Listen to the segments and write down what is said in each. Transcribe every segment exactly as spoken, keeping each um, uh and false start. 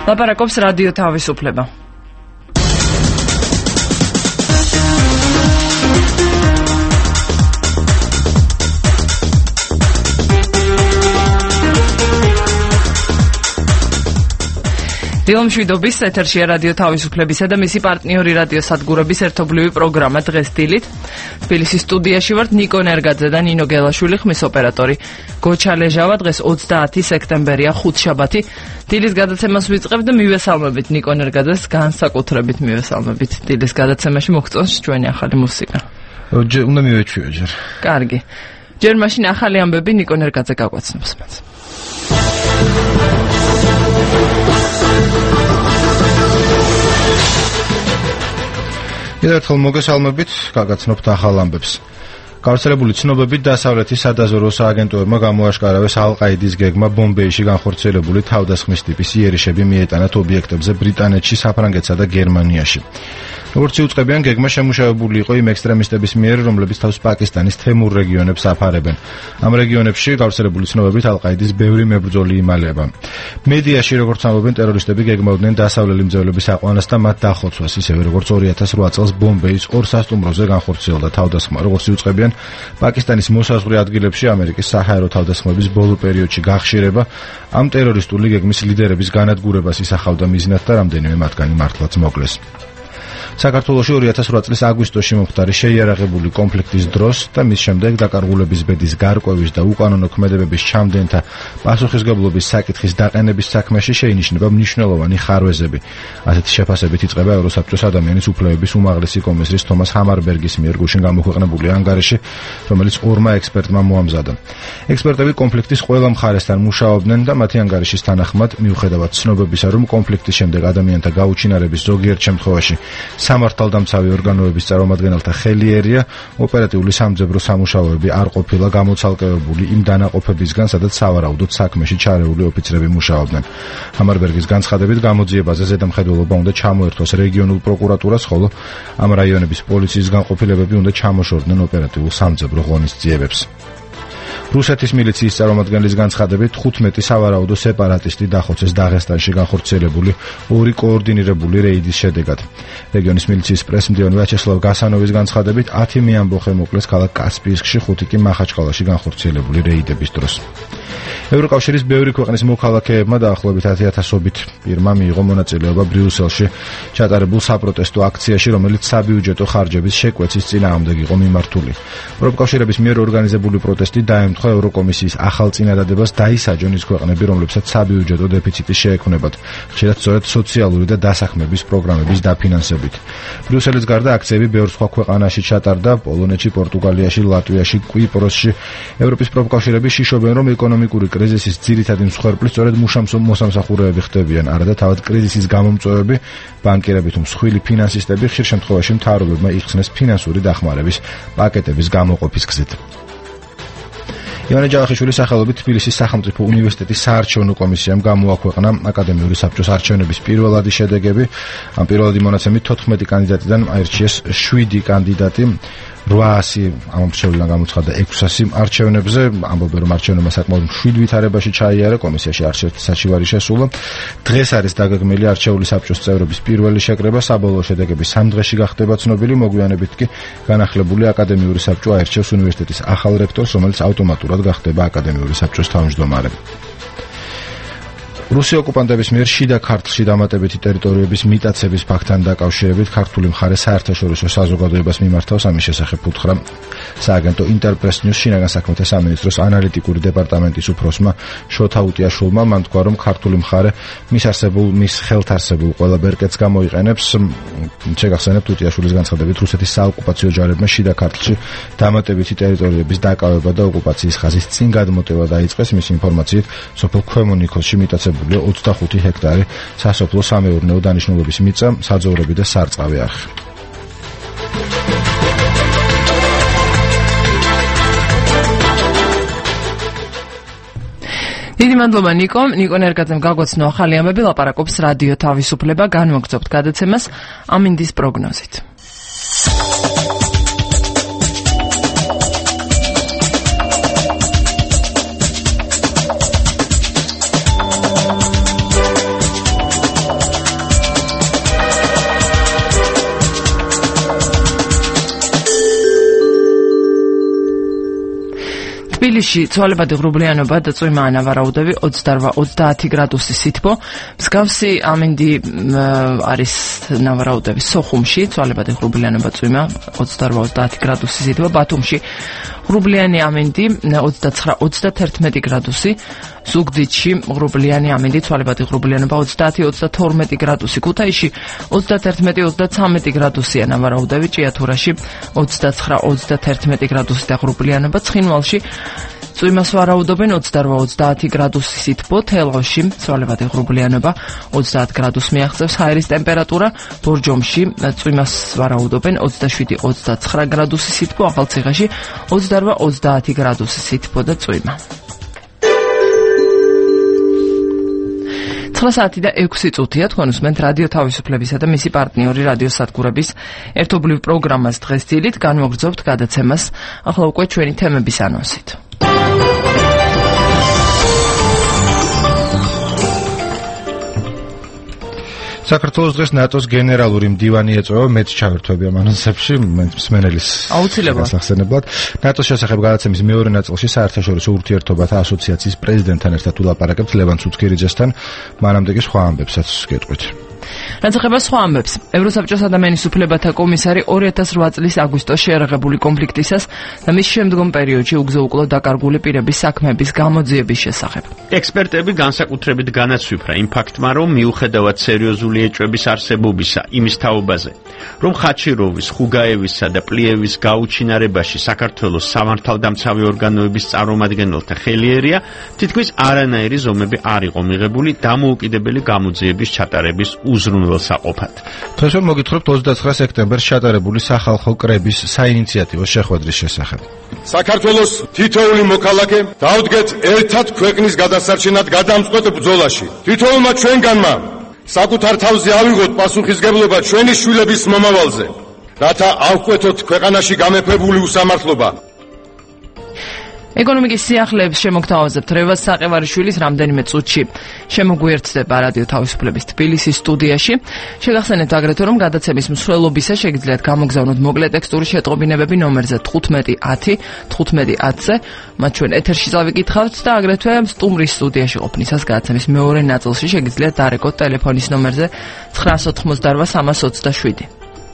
ლაპარაკობს რადიო თავისუფლება. დილომშვიდობის ეთერშია რადიო თავისუფლებისა და მისი პარტნიორი რადიო სადგურების ერთობლივი პროგრამა დღეს დილით. თბილისის სტუდიაში ვართ ნიკო ნერგაძე და ნინო გელაშვილი, ხმის ოპერატორი გოჩა ლეჟავა. დღეს ოცდაათი სექტემბერია, ხუთშაბათი. დილის გადაცემას ვიწყებთ და მივესალმებით ნიკო ნერგაძეს, განსაკუთრებით მივესალმებით. დილის გადაცემაში მოგწონს ჩვენი ახალი მუსიკა. უნდა მივეჩვიო ჯერ. კარგი. ჯერ მაშინ ახალი ამბები ნიკო ნერგაძე გაგვაცნობს მას. ერთხელ მოგესალმებით, გაგაცნობთ ახალ ამბებს. გავრცელებული ცნობებით დასავლეთის სადაზვერვო სააგენტოებმა გამოაშკარავეს ალ-ყაიდის გეგმა ბომბეიში განხორციელებული თავდასხმის ტიპის იერიშები მიეტანათ ობიექტებზე ბრიტანეთში, საფრანგეთსა და გერმანიაში. როგორც იუწყებიან, გეგმა შემუშავებული იყო იმ ექსტრემისტების მიერ, რომლებიც თავს პაკისტანის თემურ რეგიონებს აფარებენ. ამ რეგიონებში გავრცელებული ცნობებით ალ-ყაიდის ბევრი მებრძოლი იმალება. მედიაში, როგორც ამბობენ, ტერორისტები გეგმავდნენ დასავლელი მძევლების აყვანას და მათ დახოცვას, ისევე როგორც ორი ათას ოთხ წელს ბომბეის ორ სასტუმროზე განხორციელდა თავდასხმა. როგორც იუწყებიან, პაკისტანის მოსაზღვრე ადგილებში ამერიკის საჰაერო თავდასხმების ბოლო პერიოდში გახშირება ამ ტერორისტული გეგმის ლიდერების განადგურებას ისახავდა მიზნად და რამდენიმე მათგანი მართლაც მოკლეს. საქართველოში ორი ათას ოთხ წლის აგვისტოში მომხდარი შეიარაღებული კონფლიქტის დროს და მის შემდეგ დაკარგულების ბედის გარკვევის და უკანონო ქმედებების ჩამდენთა პასუხისგებლობის საკითხის დაყენების საქმეში შეინიშნება მნიშვნელოვანი ხარვეზები. ასეთი შეფასებით იწყება ევროსაბჭოს ადამიანის უფლებების უმაღლესი კომისრის თომას ჰამარბერგის მიერ გუშინ გამოქვეყნებული ანგარიში, რომელიც ორმა ექსპერტმა მოამზადა. ექსპერტები კონფლიქტის ყველა მხარესთან მუშაობდნენ და მათი ანგარიშის თანახმად, მიუხედავად ცნობებისა, რომ კონფლიქტის შემდეგ ადამიანთა გაუჩინარების ზოგიერთ შემთხვევაში სამართალდამცავი ორგანოების წარმომადგენელთა ხელი ერია, ოპერატიული სამძებრო სამუშაოები არ ყოფილა გამოცალკევებული იმ დანაყოფებისგან, სადაც სავარაუდოდ საქმეში ჩარეული ოფიცრები მუშაობდნენ. ჰამარბერგის განცხადებით, გამოძიებაზე ზედამხედველობა უნდა ჩამოერთვას რეგიონულ პროკურატურას, ხოლო ამ რაიონების პოლიციის განყოფილებები უნდა ჩამოშორდნენ ოპერატიულ სამძებრო ღონისძიებებს. რუსეთის მილიციის წარმომადგენლის განცხადებით, თხუთმეტი სავარაუდო სეპარატისტი დახოცეს დაღესტანში განხორციელებული ორი კოორდინირებული რეიდის შედეგად. რეგიონის მილიციის პრესმდივანი ვიაჩესლავ გასანოვის განცხადებით, ათი მეამბოხე მოკლეს ქალაქ კასპიისკში, ხუთი კი მახაჩკალაში განხორციელებული რეიდების დროს. ევროკავშირის ბევრი ქვეყნის მოქალაქეებმა დაახლოებით ათი ათასობით პირმა მიიღო მონაწილეობა ბრიუსელში ჩატარებულ საპროტესტო აქციაში, რომელიც საბიუჯეტო ხარჯების შეკვეცის წინააღმდეგ იყო მიმართული. ევროკავშირების მიერ ორგანიზებული პროტესტი დაემთხვა ევროკომისიის ახალ წინადადებას დაისაჯონ ის ქვეყნები, რომლებსაც საბიუჯეტო დეფიციტი შეექმნებათ, ხშირად სწორედ სოციალური და დასახმების პროგრამების დაფინანსებით. ბრიუსელის გარდა აქციები ბევრ სხვა ქვეყანაში ჩატარდა, პოლონეთში, პორტუგალიაში, ლატვიაში, კვიპროსში. ევროპის პროფკავშირები შიშობენ, რომ ეკონომიკური კრიზისის ძირითადი მსხვერპლი სწორედ მოსამსახურეები ხდებიან, არადა თავად კრიზისის გამომწვევები, ბანკირები თუ მსხვილი ფინანსისტები ხშირ შემთხვევაში მთავრობებმა იხსნეს ფინანსური დახმარების პაკეტების გამოყოფის გზით. ივანე ჯავახიშვილის სახელობით თბილისის სახელმწიფო უნივერსიტეტის საარჩევნო კომისიამ გამოაქვეყნა აკადემიური საბჭოს არჩევნების პირველადი შედეგები. ამ პირველადი მონაცემით თოთხმეტი კანდიდატიდან აირჩიეს შვიდი კანდიდატი. რვაასი ამ მრჩევლიდან გამოცხადდა ექვსასი არჩევნებზე. ამბობენ, რომ არჩევნებმა საკმაოდ მშვიდ ვითარებაში ჩაიარა, კომისიაში არჩევნების საჩივარი შესულა. დღეს არის დაგეგმილი არჩეული საბჭოს წევრების პირველი შეკრება, საბოლოო შედეგები სამ დღეში გახდება ცნობილი. მოგვიანებით კი განახლებული აკადემიური საბჭო აირჩევს უნივერსიტეტის ახალ რექტორს, რომელიც ავტომატურად გახდება აკადემიური საბჭოს თავმჯდომარე. რუსი ოკუპანტების მიერ შიდა ქართლში დამატებითი ტერიტორიების მიტაცების ფაქტთან დაკავშირებით ქართული მხარე საერთაშორისო საზოგადოებას მიმართავს. ამის შესახებ უთხრა სააგენტო ინტერპრეს ნიუს შინაგან საქმეთა სამინისტროს ანალიტიკური დეპარტამენტის უფროსმა შოთა უტიაშვილმა. მან თქვა, რომ ქართული მხარე მის არსებულ მის ხელთ არსებულ ყველა ბერკეტს გამოიყენებს. შეგახსენებთ, უტიაშვილის განცხადებით, რუსეთის საოკუპაციო ჯარებმა შიდა ქართლში დამატებითი ტერიტორიების დაკავება და ოკუპაციის ხაზის წინ გადმოტევა დაიწყეს. მის ინფორმაციით, სოფელ ქვემო ნიქოზში მიტაცებული ოცდახუთი ჰექტარი სასოფლო სამეურნეო დანიშნულების მიწა, საძოვრები და სარწყავი არხი. დიდი მადლობა ნიკო. ნიკო ნერგაძემ გაგვაცნო ახალი ამბები, ლაპარაკობს რადიო თავისუფლება. განვაგრძობთ გადაცემას ამინდის პროგნოზით. თბილისში ცვალებადი ღრუბლიანობა და წვიმა ანავარაუდები ოცდაორ ოცდაათი გრადუსი სითბო. მსგავსი ამინდი არის ნავარაუდები სოხუმში, ცვალებადი ღრუბლიანობა წვიმა ოცდაორ ოცდაათი გრადუსი სითბო. ბათუმში ღრუბლიანი ამინდი ოცდაცხრა ოცდათერთმეტი გრადუსი. ზუგდიდში ღრუბლიანი ამინდი ცვალებადი ღრუბლიანობა ოცდაათი ოცდათორმეტი გრადუსი. ქუთაისში ოცდათერთმეტი ოცდაცამეტი გრადუსია ნავარაუდები. ჭიათურაში ოცდაცხრა ოცდათერთმეტი გრადუსი და ღრუბლიანობა. ცხინვალში წვიმას ვარაუდობენ ოცდაორ ოცდაათი გრადუსი სითბო. თელავში ცვალებადი ღრუბლიანობა ოცდაათ გრადუსს მიაღწევს. ჰაერის ტემპერატურა ბორჯომში წვიმას ვარაუდობენ ოცდაშვიდი ოცდაცხრა გრადუსი სითბო. ახალციხეში ოცდაორ ოცდაათი გრადუსი სითბო და წვიმა. ცხრა საათი და ექვსი წუთია. თქვენ უსმენთ რადიო თავისუფლებისა და მისი პარტნიორი რადიო სადგურების ერთობლივ პროგრამას დღესდილით. განვაგრძობთ გადაცემას ახლა უკვე ჩვენი თემების ანონსით. საქართველოს დღეს ნატოს გენერალური მდივანი ეწევა მეც ჩავერთვები ამ ანონსებში მსმენელის აუცილებლად გასახსენებლად. ნატოს შესახებ გადაცემის მეორე ნაწილში საერთაშორისო ურთიერთობათა ასოციაციის პრეზიდენტთან ერთად ვილაპარაკებთ ლევან ცუცქირიძესთან. მანამდე კი სხვა ამბებსაც გეტყვით. რაც ეხება სხვა ამბებს, ევროსაბჭოს ადამიანის უფლებათა კომისარი ორი ათას რვა წლის აგვისტოში შეერაღებული კონფლიქტისას და მის შემდგომ პერიოდში უგზო-უკვლოდ დაკარგული პირების საქმეების გამოძიების შესახებ. ექსპერტები განსაკუთრებით განაცვიფრა იმ ფაქტმა, რომ მიუხედავად სერიოზული ეჭვების არსებობისა იმის თაობაზე, რომ ხაჩიროვის, ხუგაევისა და პლიევის გაუჩინარებაში საქართველოს სამართალდამცავი ორგანოების წარმომადგენელთა ხელი ერია, თითქმის არანაირი ზომები არ იყო მიღებული დამოუკიდებელი გამოძიების ჩატარების უზრუნველსაყოფად. დღეს მოგითხრობთ ოცდაცხრა სექტემბერს ჩატარებული სახალხო კრების საინიციატივო შეხვედრის შესახებ. საქართველოს თითოეული მოქალაქე დაუდგეთ ერთად ქვეყნის გადასარჩენად გადამწყვეტ ბრძოლაში. თითოეულმა ჩვენგანმა საკუთარ თავზე ავიღოთ პასუხისგებლობა ჩვენი შვილების მომავალზე, რათა ავკვეთოთ ქვეყანაში გამეფებული უსამართლობა. ეკონომიკის სიახლეებს შემოგთავაზებთ რევაზ საყევარიშვილის რამდენიმე წუთში. შემოგვიერთდება რადიო თავისუფლების თბილისის სტუდიაში. შეგახსენებთ აგრეთვე, რომ გადაცემის მსვლელობისა შეგიძლიათ გამოგზავნოთ მოკლე ტექსტური შეტყობინებები ნომერზე თხუთმეტი ათი თხუთმეტი ათზე. მათ ჩვენ ეთერში წავიკითხავთ და აგრეთვე სტუმრის სტუდიაში ყოფნისას გადაცემის მეორე ნაწილში შეგიძლიათ დარეკოთ ტელეფონის ნომერზე ცხრაას ოთხმოცდაორ სამას ოცდაშვიდი.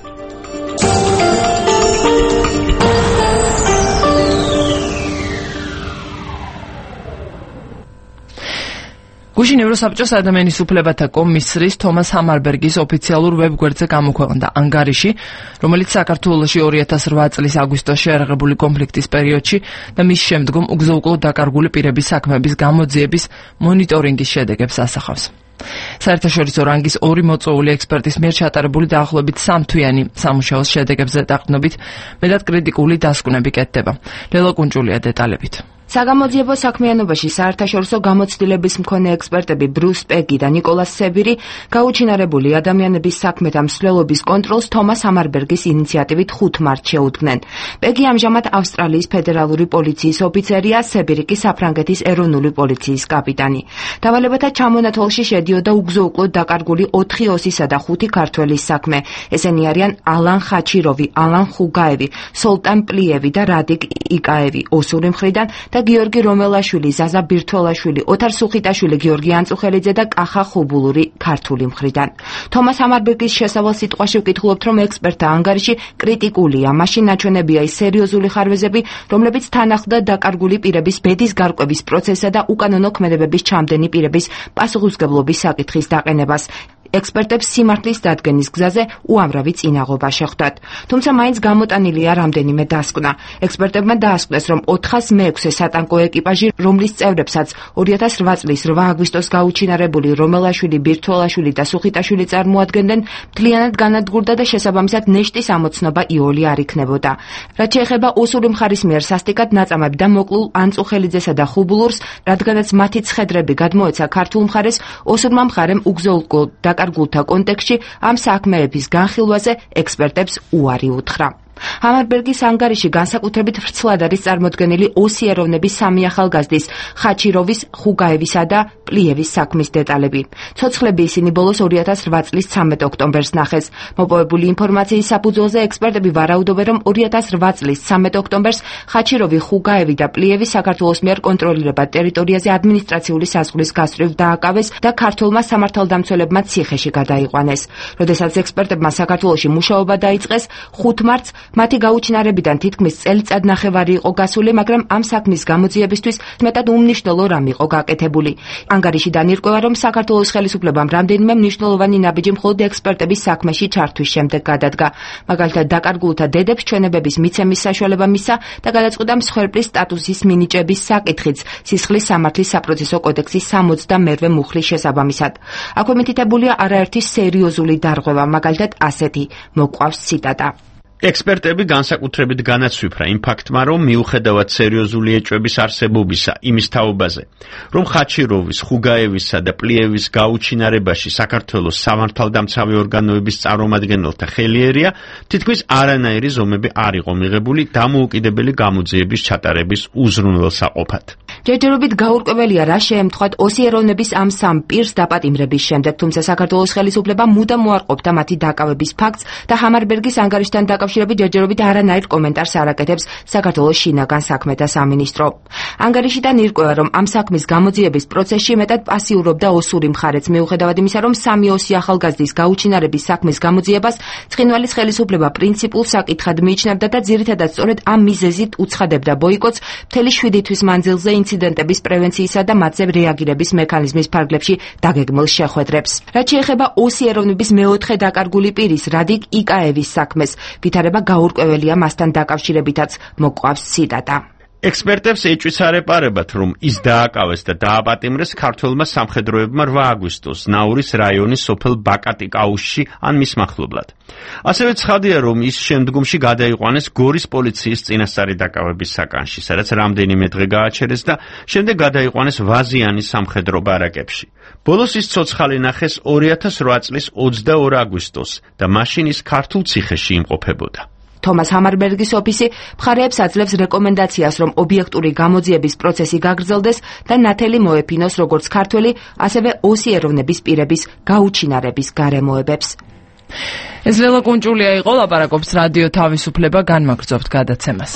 გუშინ ევროსაბჭოს ადამიანის უფლებათა კომისრის თომას ჰამარბერგის ოფიციალურ ვებგვერდზე გამოქვეყნდა ანგარიში, რომელიც საქართველოში ორი ათას რვა წლის აგვისტოში შეერაღებული კონფლიქტის პერიოდში და მის შემდგომ უგზო-უკვლოდ დაკარგული პირების საქმეების გამოძიების მონიტორინგის შედეგებს ასახავს. საერთაშორისო რანგის ორი მოწვეული ექსპერტის მიერ ჩატარებული დაახლოებით სამთვიანი სამუშაოს შედეგებზე დაყრდნობით მეტად კრიტიკული დასკვნები კეთდება. ლელა კუნჭულია დეტალებით. საგამოძიებო საქმიანობაში საერთაშორისო გამოცდილების მქონე ექსპერტები ბრუს პეგი და ნიკოლას სებირი გაუჩინარებული ადამიანების საქმეთა მსვლელობის კონტროლს თომას ჰამარბერგის ინიციატივით ხუთ მარტს შეუდგნენ. პეგი ამჟამად ავსტრალიის ფედერალური პოლიციის ოფიცერია, სებირი კი საფრანგეთის ეროვნული პოლიციის კაპიტანი. დავალებათა ჩამონათვალში შედიოდა უგზო-უკვლოდ დაკარგული ოთხი ოსისა და ხუთი ქართველის საქმე. ესენი არიან ალან ხაჩიროვი, ალან ხუგაევი, სოლტან პლიევი და რადიკ იკაევი ოსური მხრიდან და გიორგი რომელაშვილი, ზაზა ბირთველაშვილი, ოთარ სუხიტაშვილი, გიორგი ანწუხელიძე და კახა ხუბულური ქართული მხრიდან. თომას ჰამარბერგის შესავალ სიტყვაში ვკითხულობთ, რომ ექსპერტთა ანგარიში კრიტიკულია, მაშინ ნაჩვენებია ის სერიოზული ხარვეზები, რომლებიც თან ახლდა დაკარგული პირების ბედის გარკვევის პროცესსა და უკანონო ქმედებების ჩამდენი პირების პასუხისმგებლობის საკითხის დაყენებას. ექსპერტებს სიმართლის დადგენის გზაზე უამრავი წინაღობა შეხვდათ. თუმცა მაინც გამოტანილია რამდენიმე დასკვნა. ექსპერტებმა დაასკვნეს, რომ ოთხას მეექვსე სატანკო ეკიპაჟი, რომლის წევრებსაც ორი ათას რვა წლის რვა აგვისტოს გაუჩინარებული რომელაშვილი, ბირთველაშვილი და სუხიტაშვილი წარმოადგენდნენ, მთლიანად განადგურდა და შესაბამისად ნეშტის ამოცნობა იოლი არ იქნებოდა. რაც შეეხება ოსური მხარის მიერ სასტიკად ნაწამებ და მოკლულ ანწუხელიძესა და ხუბულურს, რადგანაც მათი ცხედრები გადმოეცა ქართულ მხარეს, ოსურმა მხარემ უგზო-უკვლოდ დაკარგულთა კონტექსტში ამ საქმეების განხილვაზე ექსპერტებს უარი უთხრა. ჰამარბერგის ანგარიში განსაკუთრებით ვრცლად არის წარმოდგენილი ოსი ეროვნების სამი ახალგაზრდის ხაჩიროვის, ხუგაევისა და პლიევის საქმის დეტალები. ცოცხლები ისინი ბოლოს ორი ათას რვა წლის ცამეტ ოქტომბერს ნახეს. მოპოვებული ინფორმაციის საფუძველზე ექსპერტები ვარაუდობენ, რომ ორი ათას რვა წლის ცამეტ ოქტომბერს ხაჩიროვი, ხუგაევი და პლიევი საქართველოს მიერ კონტროლირებად ტერიტორიაზე ადმინისტრაციული საზღვრის გასწვრივ დააკავეს და ქართულმა სამართალდამცველებმა ციხეში გადაიყვანეს. როდესაც ექსპერტებმა საქართველოში მუშაობა დაიწყეს, ხუთ მარტს მათი გაუჩინარებიდან თითქმის წელიწად ნახევარი იყო გასული, მაგრამ ამ საქმის გამოძიებისთვის მეტად უმნიშვნელო რამ იყო გაკეთებული. ანგარიში განირკვევა, რომ საქართველოს ხელისუფლებამ რამდენიმე მნიშვნელოვანი ნაბიჯი მხოლოდ ექსპერტების საქმეში ჩართვის შემდეგ გადადგა. მაგალითად, დაკარგულთა დედებს ჩვენებების მიცემის საშუალება მისცა და გადაწყვიტა მსხვერპლის სტატუსის მინიჭების საკითხიც სისხლის სამართლის საპროცესო კოდექსის სამოცდამერვე მუხლის შესაბამისად. აქვე მითითებულია არაერთი სერიოზული დარღვევა, მაგალითად ასეთი, მოყვავს ციტატა. ექსპერტები განსაკუთრებით განაცვიფრა იმ ფაქტმა, რომ მიუხედავად სერიოზული ეჭვების არსებობისა იმის თაობაზე, რომ ხაჩიროვის, ხუგაევისა და პლიევის გაუჩინარებაში საქართველოს სამართალდამცავი ორგანოების წარმომადგენელთა ხელი ერია, თითქმის არანაირი ზომები არ იყო მიღებული დამოუკიდებელი გამოძიების ჩატარების უზრუნველსაყოფად. ჯერჯერობით გაურკვეველია, რა შეემთხვათ ოსი ეროვნების ამ სამ პირს დაპატიმრების შემდეგ, თუმცა საქართველოს ხელისუფლება მუდამ უარყოფდა მათი დაკავების ფაქტს და ჰამარბერგის ანგარიშთან დაკავშირებით ჯერჯერობით არანაირ კომენტარს არ აკეთებს საქართველოს შინაგან საქმეთა სამინისტრო. ანგარიშიდან ირკვევა, რომ ამ საქმის გამოძიების პროცესში მეტად პასიურობდა ოსური მხარეც, მიუხედავად იმისა, რომ სამი ოსი ახალგაზრდის გაუჩინარების საქმის გამოძიებას ცხინვალის ხელისუფლება პრინციპულ საკითხად მიიჩნევდა და ძირითადად სწორედ ამ მიზეზით უცხადებდა ბოიკოტს მთელი შვიდი თვის მანძილზე ინციდენტების პრევენციისა და მათზე რეაგირების მექანიზმის ფარგლებში დაგეგმილ შეხვედრებს. რაც შეეხება ოსი ეროვნების მეოთხე დაკარგული პირის რადიკ იკაევის საქმეს, ვითარება გაურკვეველია მასთან დაკავშირებითაც, მოყვავს ციტატა. ექსპერტებს ეჭვიც არ ეპარებათ, რომ ის დააკავეს და დააპატიმრეს ქართველმა სამხედროებმა რვა აგვისტოს ნაურის რაიონის სოფელ ბაკატიკაუსში ან მის მახლობლად. ასევე ცხადია, რომ ის შემდგომში გადაიყვანეს გორის პოლიციის წინასწარი დაკავების საკანში, სადაც რამდენიმე დღე გააჩერეს და შემდეგ გადაიყვანეს ვაზიანის სამხედრო ბარაკებში. ბოლოს ის ცოცხალი ნახეს ორი ათას რვა წლის ოცდაორ აგვისტოს და მაშინ ის ქართულ ციხეში იმყოფებოდა. თომას ჰამარბერგის ოფისი მხარეებს აძლევს რეკომენდაციას, რომ ობიექტური გამოძიების პროცესი გაგრძელდეს და ნათელი მოეფინოს როგორც ქართველი, ასევე ოსი ეროვნების პირების გაუჩინარების გარემოებებს. ეს ლელა კუნჭულია იყო, ლაპარაკობს რადიო თავისუფლება, განმაგრძობთ გადაცემას.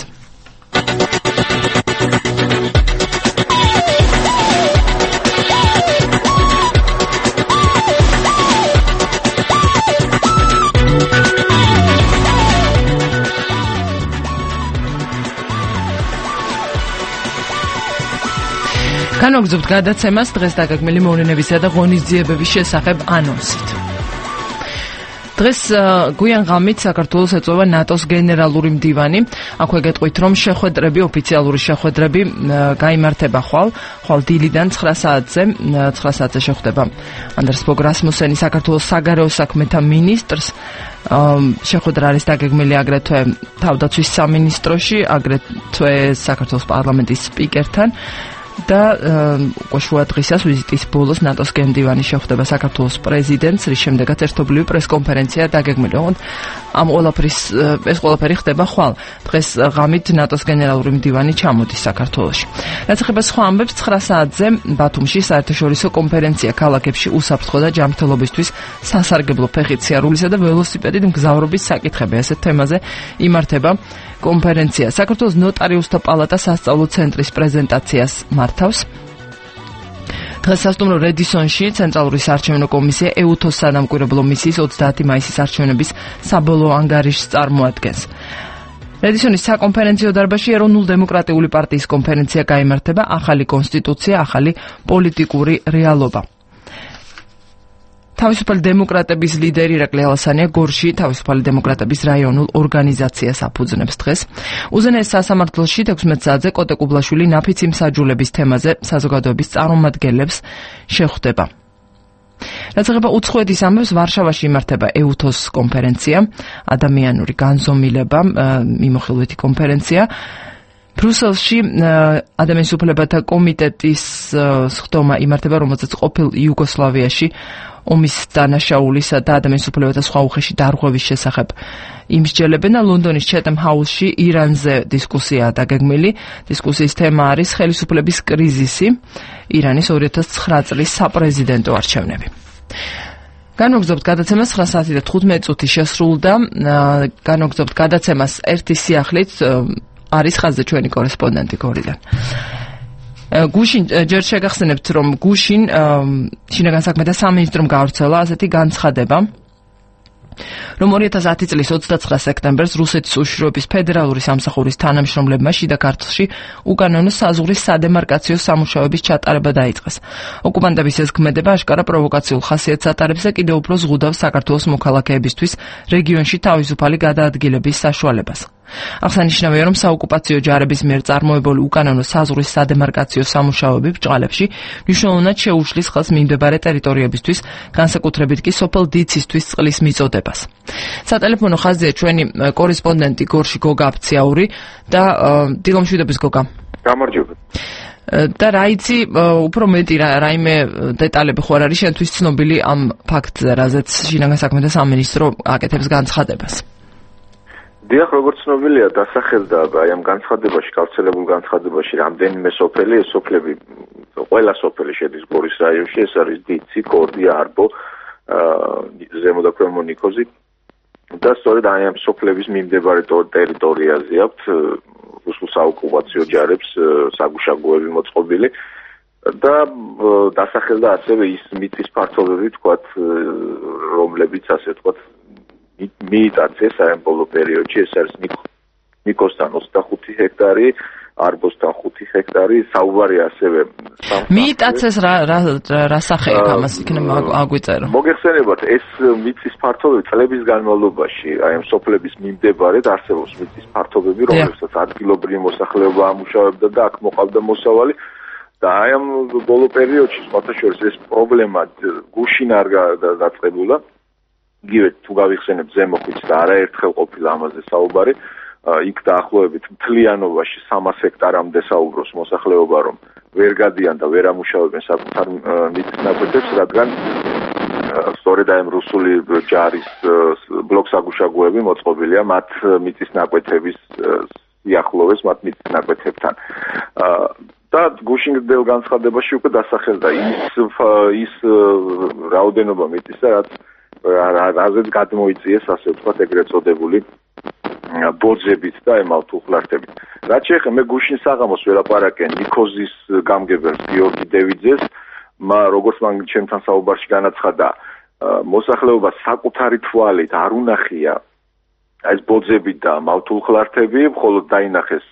განვაგრძობთ გადაცემას დღეს დაგეგმილი მოვლენებისა და ღონისძიებების შესახებ ანონსით. დღეს გვიან ღამით საქართველოს ეწევა ნატოს გენერალური მდივანი. აქვე გეტყვით, რომ შეხვედრები, ოფიციალური შეხვედრები გაიმართება ხვალ, ხვალ დილიდან ცხრა საათზე, ცხრა საათზე შეხვდება ანდრეს ბოგ რასმუსენი, საქართველოს საგარეო საქმეთა მინისტრს. შეხვედრა არის დაგეგმილი აგრეთვე თავდაცვის სამინისტროში, აგრეთვე საქართველოს პარლამენტის სპიკერთან. და უკვე შუა დღისას ვიზიტის ბოლოს ნატოს გენდივანი შეხვდება საქართველოს პრეზიდენტს, რის შემდეგაც ერთობლივი პრესკონფერენცია დაგეგმილი. ამ ყველაფრის ეს ყველაფერი ხდება ხვალ. დღეს ღამით ნატოს გენერალური მდივანი ჩამოდის საქართველოში. რაც ეხება სხვა ამბებს, ცხრა საათზე ბათუმში საერთაშორისო კონფერენცია ქალაქებში უსაფრთხო და ჯანმრთელობისთვის სასარგებლო ფეხით სიარულისა და ველოსიპედით მგზავრობის საკითხები. ასეთ თემაზე იმართება კონფერენცია. საქართველოს ნოტარიუსთა პალატა სასწავლო ცენტრის პრეზენტაციას მართავს. დღეს სასტუმრო რედისონში ცენტრალური საარჩევნო კომისია ეუთოს სადამკვირვებლო მისიის ოცდაათი მაისის არჩევნების საბოლოო ანგარიშს წარმოადგენს. რედისონის საკონფერენციო დარბაზში ეროვნულ-დემოკრატიული პარტიის კონფერენცია გაიმართება, ახალი კონსტიტუცია, ახალი პოლიტიკური რეალობა. თავისუფალი დემოკრატების ლიდერი ირაკლი ალასანია გორში თავისუფალი დემოკრატების რაიონულ ორგანიზაციას აფუძნებს დღეს. უზენაეს სასამართლოში თექვსმეტ საათზე კოტე კუბლაშვილი ნაფიცი მსაჯულების თემაზე საზოგადოების წარმომადგენლებს შეხვდება. რაც ეხება უცხოეთის ამბებს, ვარშავაში იმართება ეუთოს კონფერენცია, ადამიანური განზომილება, მიმოხილვითი კონფერენცია. ბრუსელში ადამიანის უფლებათა კომიტეტის სხდომა იმართება, რომელზეც ყოფილ იუგოსლავიაში ომის დანაშაულისა და ადამიანის უფლებათა სხვა უხეში დარღვევის შესახებ იმსჯელებენ და ლონდონის ჩეთემ ჰაუსში ირანზე დისკუსიაა დაგეგმილი. დისკუსიის თემა არის ხელისუფლების კრიზისი, ირანის ორი ათას ცხრა წლის საპრეზიდენტო არჩევნები. განვაგრძობთ გადაცემას ცხრა საათი და თხუთმეტი წუთი შესრულდა. განვაგრძობთ გადაცემას ერთი სიახლით არის ხაზზე ჩვენი კორესპონდენტი გორიდან. გუშინ ჯერ შეგახსენებთ, რომ გუშინ შინაგან საქმეთა სამინისტრომ გაავრცელა ასეთი განცხადება, რომ ორი ათას ათი წლის ოცდაცხრა სექტემბერს რუსეთის უშიშროების ფედერალური სამსახურის თანამშრომლებმა შიდა ქართლში უკანონო საზღვრის სადემარკაციო სამუშაოების ჩატარება დაიწყეს. ოკუპანტების ეს ქმედება აშკარა პროვოკაციულ ხასიათს ატარებს და კიდევ უფრო ზღუდავს საქართველოს მოქალაქეებისთვის რეგიონში თავისუფალი გადაადგილების საშუალებას. აღსანიშნავია, რომ საოკუპაციო ჯარების მიერ წარმოებული უკანონო საზღვრის სადემარკაციო სამუშაოები ბჭყალებში მნიშვნელოვნად შეუშლის ხელს მიმდებარე ტერიტორიებისთვის, განსაკუთრებით კი სოფელ დიცისთვის წყლის მიწოდებას. სატელეფონო ხაზია ჩვენი კორესპონდენტი გორში გოგა აფციაური და დილომშვიდობის გოგა. გამარჯობა. და რა იცი უფრო მეტი რაიმე დეტალები ხო არ არის შენთვის ცნობილი ამ ფაქტზე, რაზეც შინაგან საქმეთა სამინისტრო აკეთებს განცხადებას? დიახ, როგორც ცნობილია, დასახელდა აი ამ განცხადებაში, გავრცელებულ განცხადებაში რამდენიმე სოფელი, ეს სოფლები ყველა სოფელი შედის გორის რაიონში, ეს არის დიცი, კორდი, არბო, ზემო და ქვემო ნიქოზი და სწორედ აი ამ სოფლების მიმდებარე ტერიტორიაზე აქვთ რუსულ საოკუპაციო ჯარებს საგუშაგოები მოწყობილი და დასახელდა ასევე ის მიწის ფართობები, თქვათ, რომლებიც ასე თქვათ მიიტაცეს აი ამ ბოლო პერიოდში, ეს არის ნიკოსთან ოცდახუთი ჰექტარი, არბოსთან ხუთი ჰექტარი, საუბარი ასევე მიიტაცეს რა რა სახეა ამას იქნება აგვიწერო. მოგეხსენებათ, ეს მიწის ფართობები წლების განმავლობაში აი ამ სოფლების მიმდებარედ არსებობს მიწის ფართობები, რომლებსაც ადგილობრივი მოსახლეობა ამუშავებდა და აქ მოყავდა მოსავალი და აი ამ ბოლო პერიოდში სხვათაშორის ეს პრობლემა გუშინ არ დაწყებულა. იგივე თუ გავიხსენებთ ზემო ხიდს და არაერთხელ ყოფილა ამაზე საუბარი, იქ დაახლოებით მთლიანობაში სამას ჰექტარამდე საუბრობს მოსახლეობა, რომ ვერ გადიან და ვერ ამუშავებენ საკუთარ მიწის ნაკვეთებს, რადგან სწორედ აი რუსული ჯარის ბლოკსაგუშაგოები მოწყობილია მათ მიწის ნაკვეთების სიახლოვეს, მათ მიწის ნაკვეთებთან. და გუშინდელ განცხადებაში უკვე დასახელდა ის ის რაოდენობა მიწისა, რაც რაზეც გადმოიწიეს, ასე ვთქვათ, ეგრეთ წოდებული ბოძებით და ემალთუხლართებით. რაც შეეხება მე გუშინ საღამოს ველაპარაკე ნიქოზის გამგებელს გიორგი დევიძეს, როგორც მან ჩემთან საუბარში განაცხადა, მოსახლეობა საკუთარი თვალით არ უნახია ეს ბოძები და მალთულხლართები, მხოლოდ დაინახეს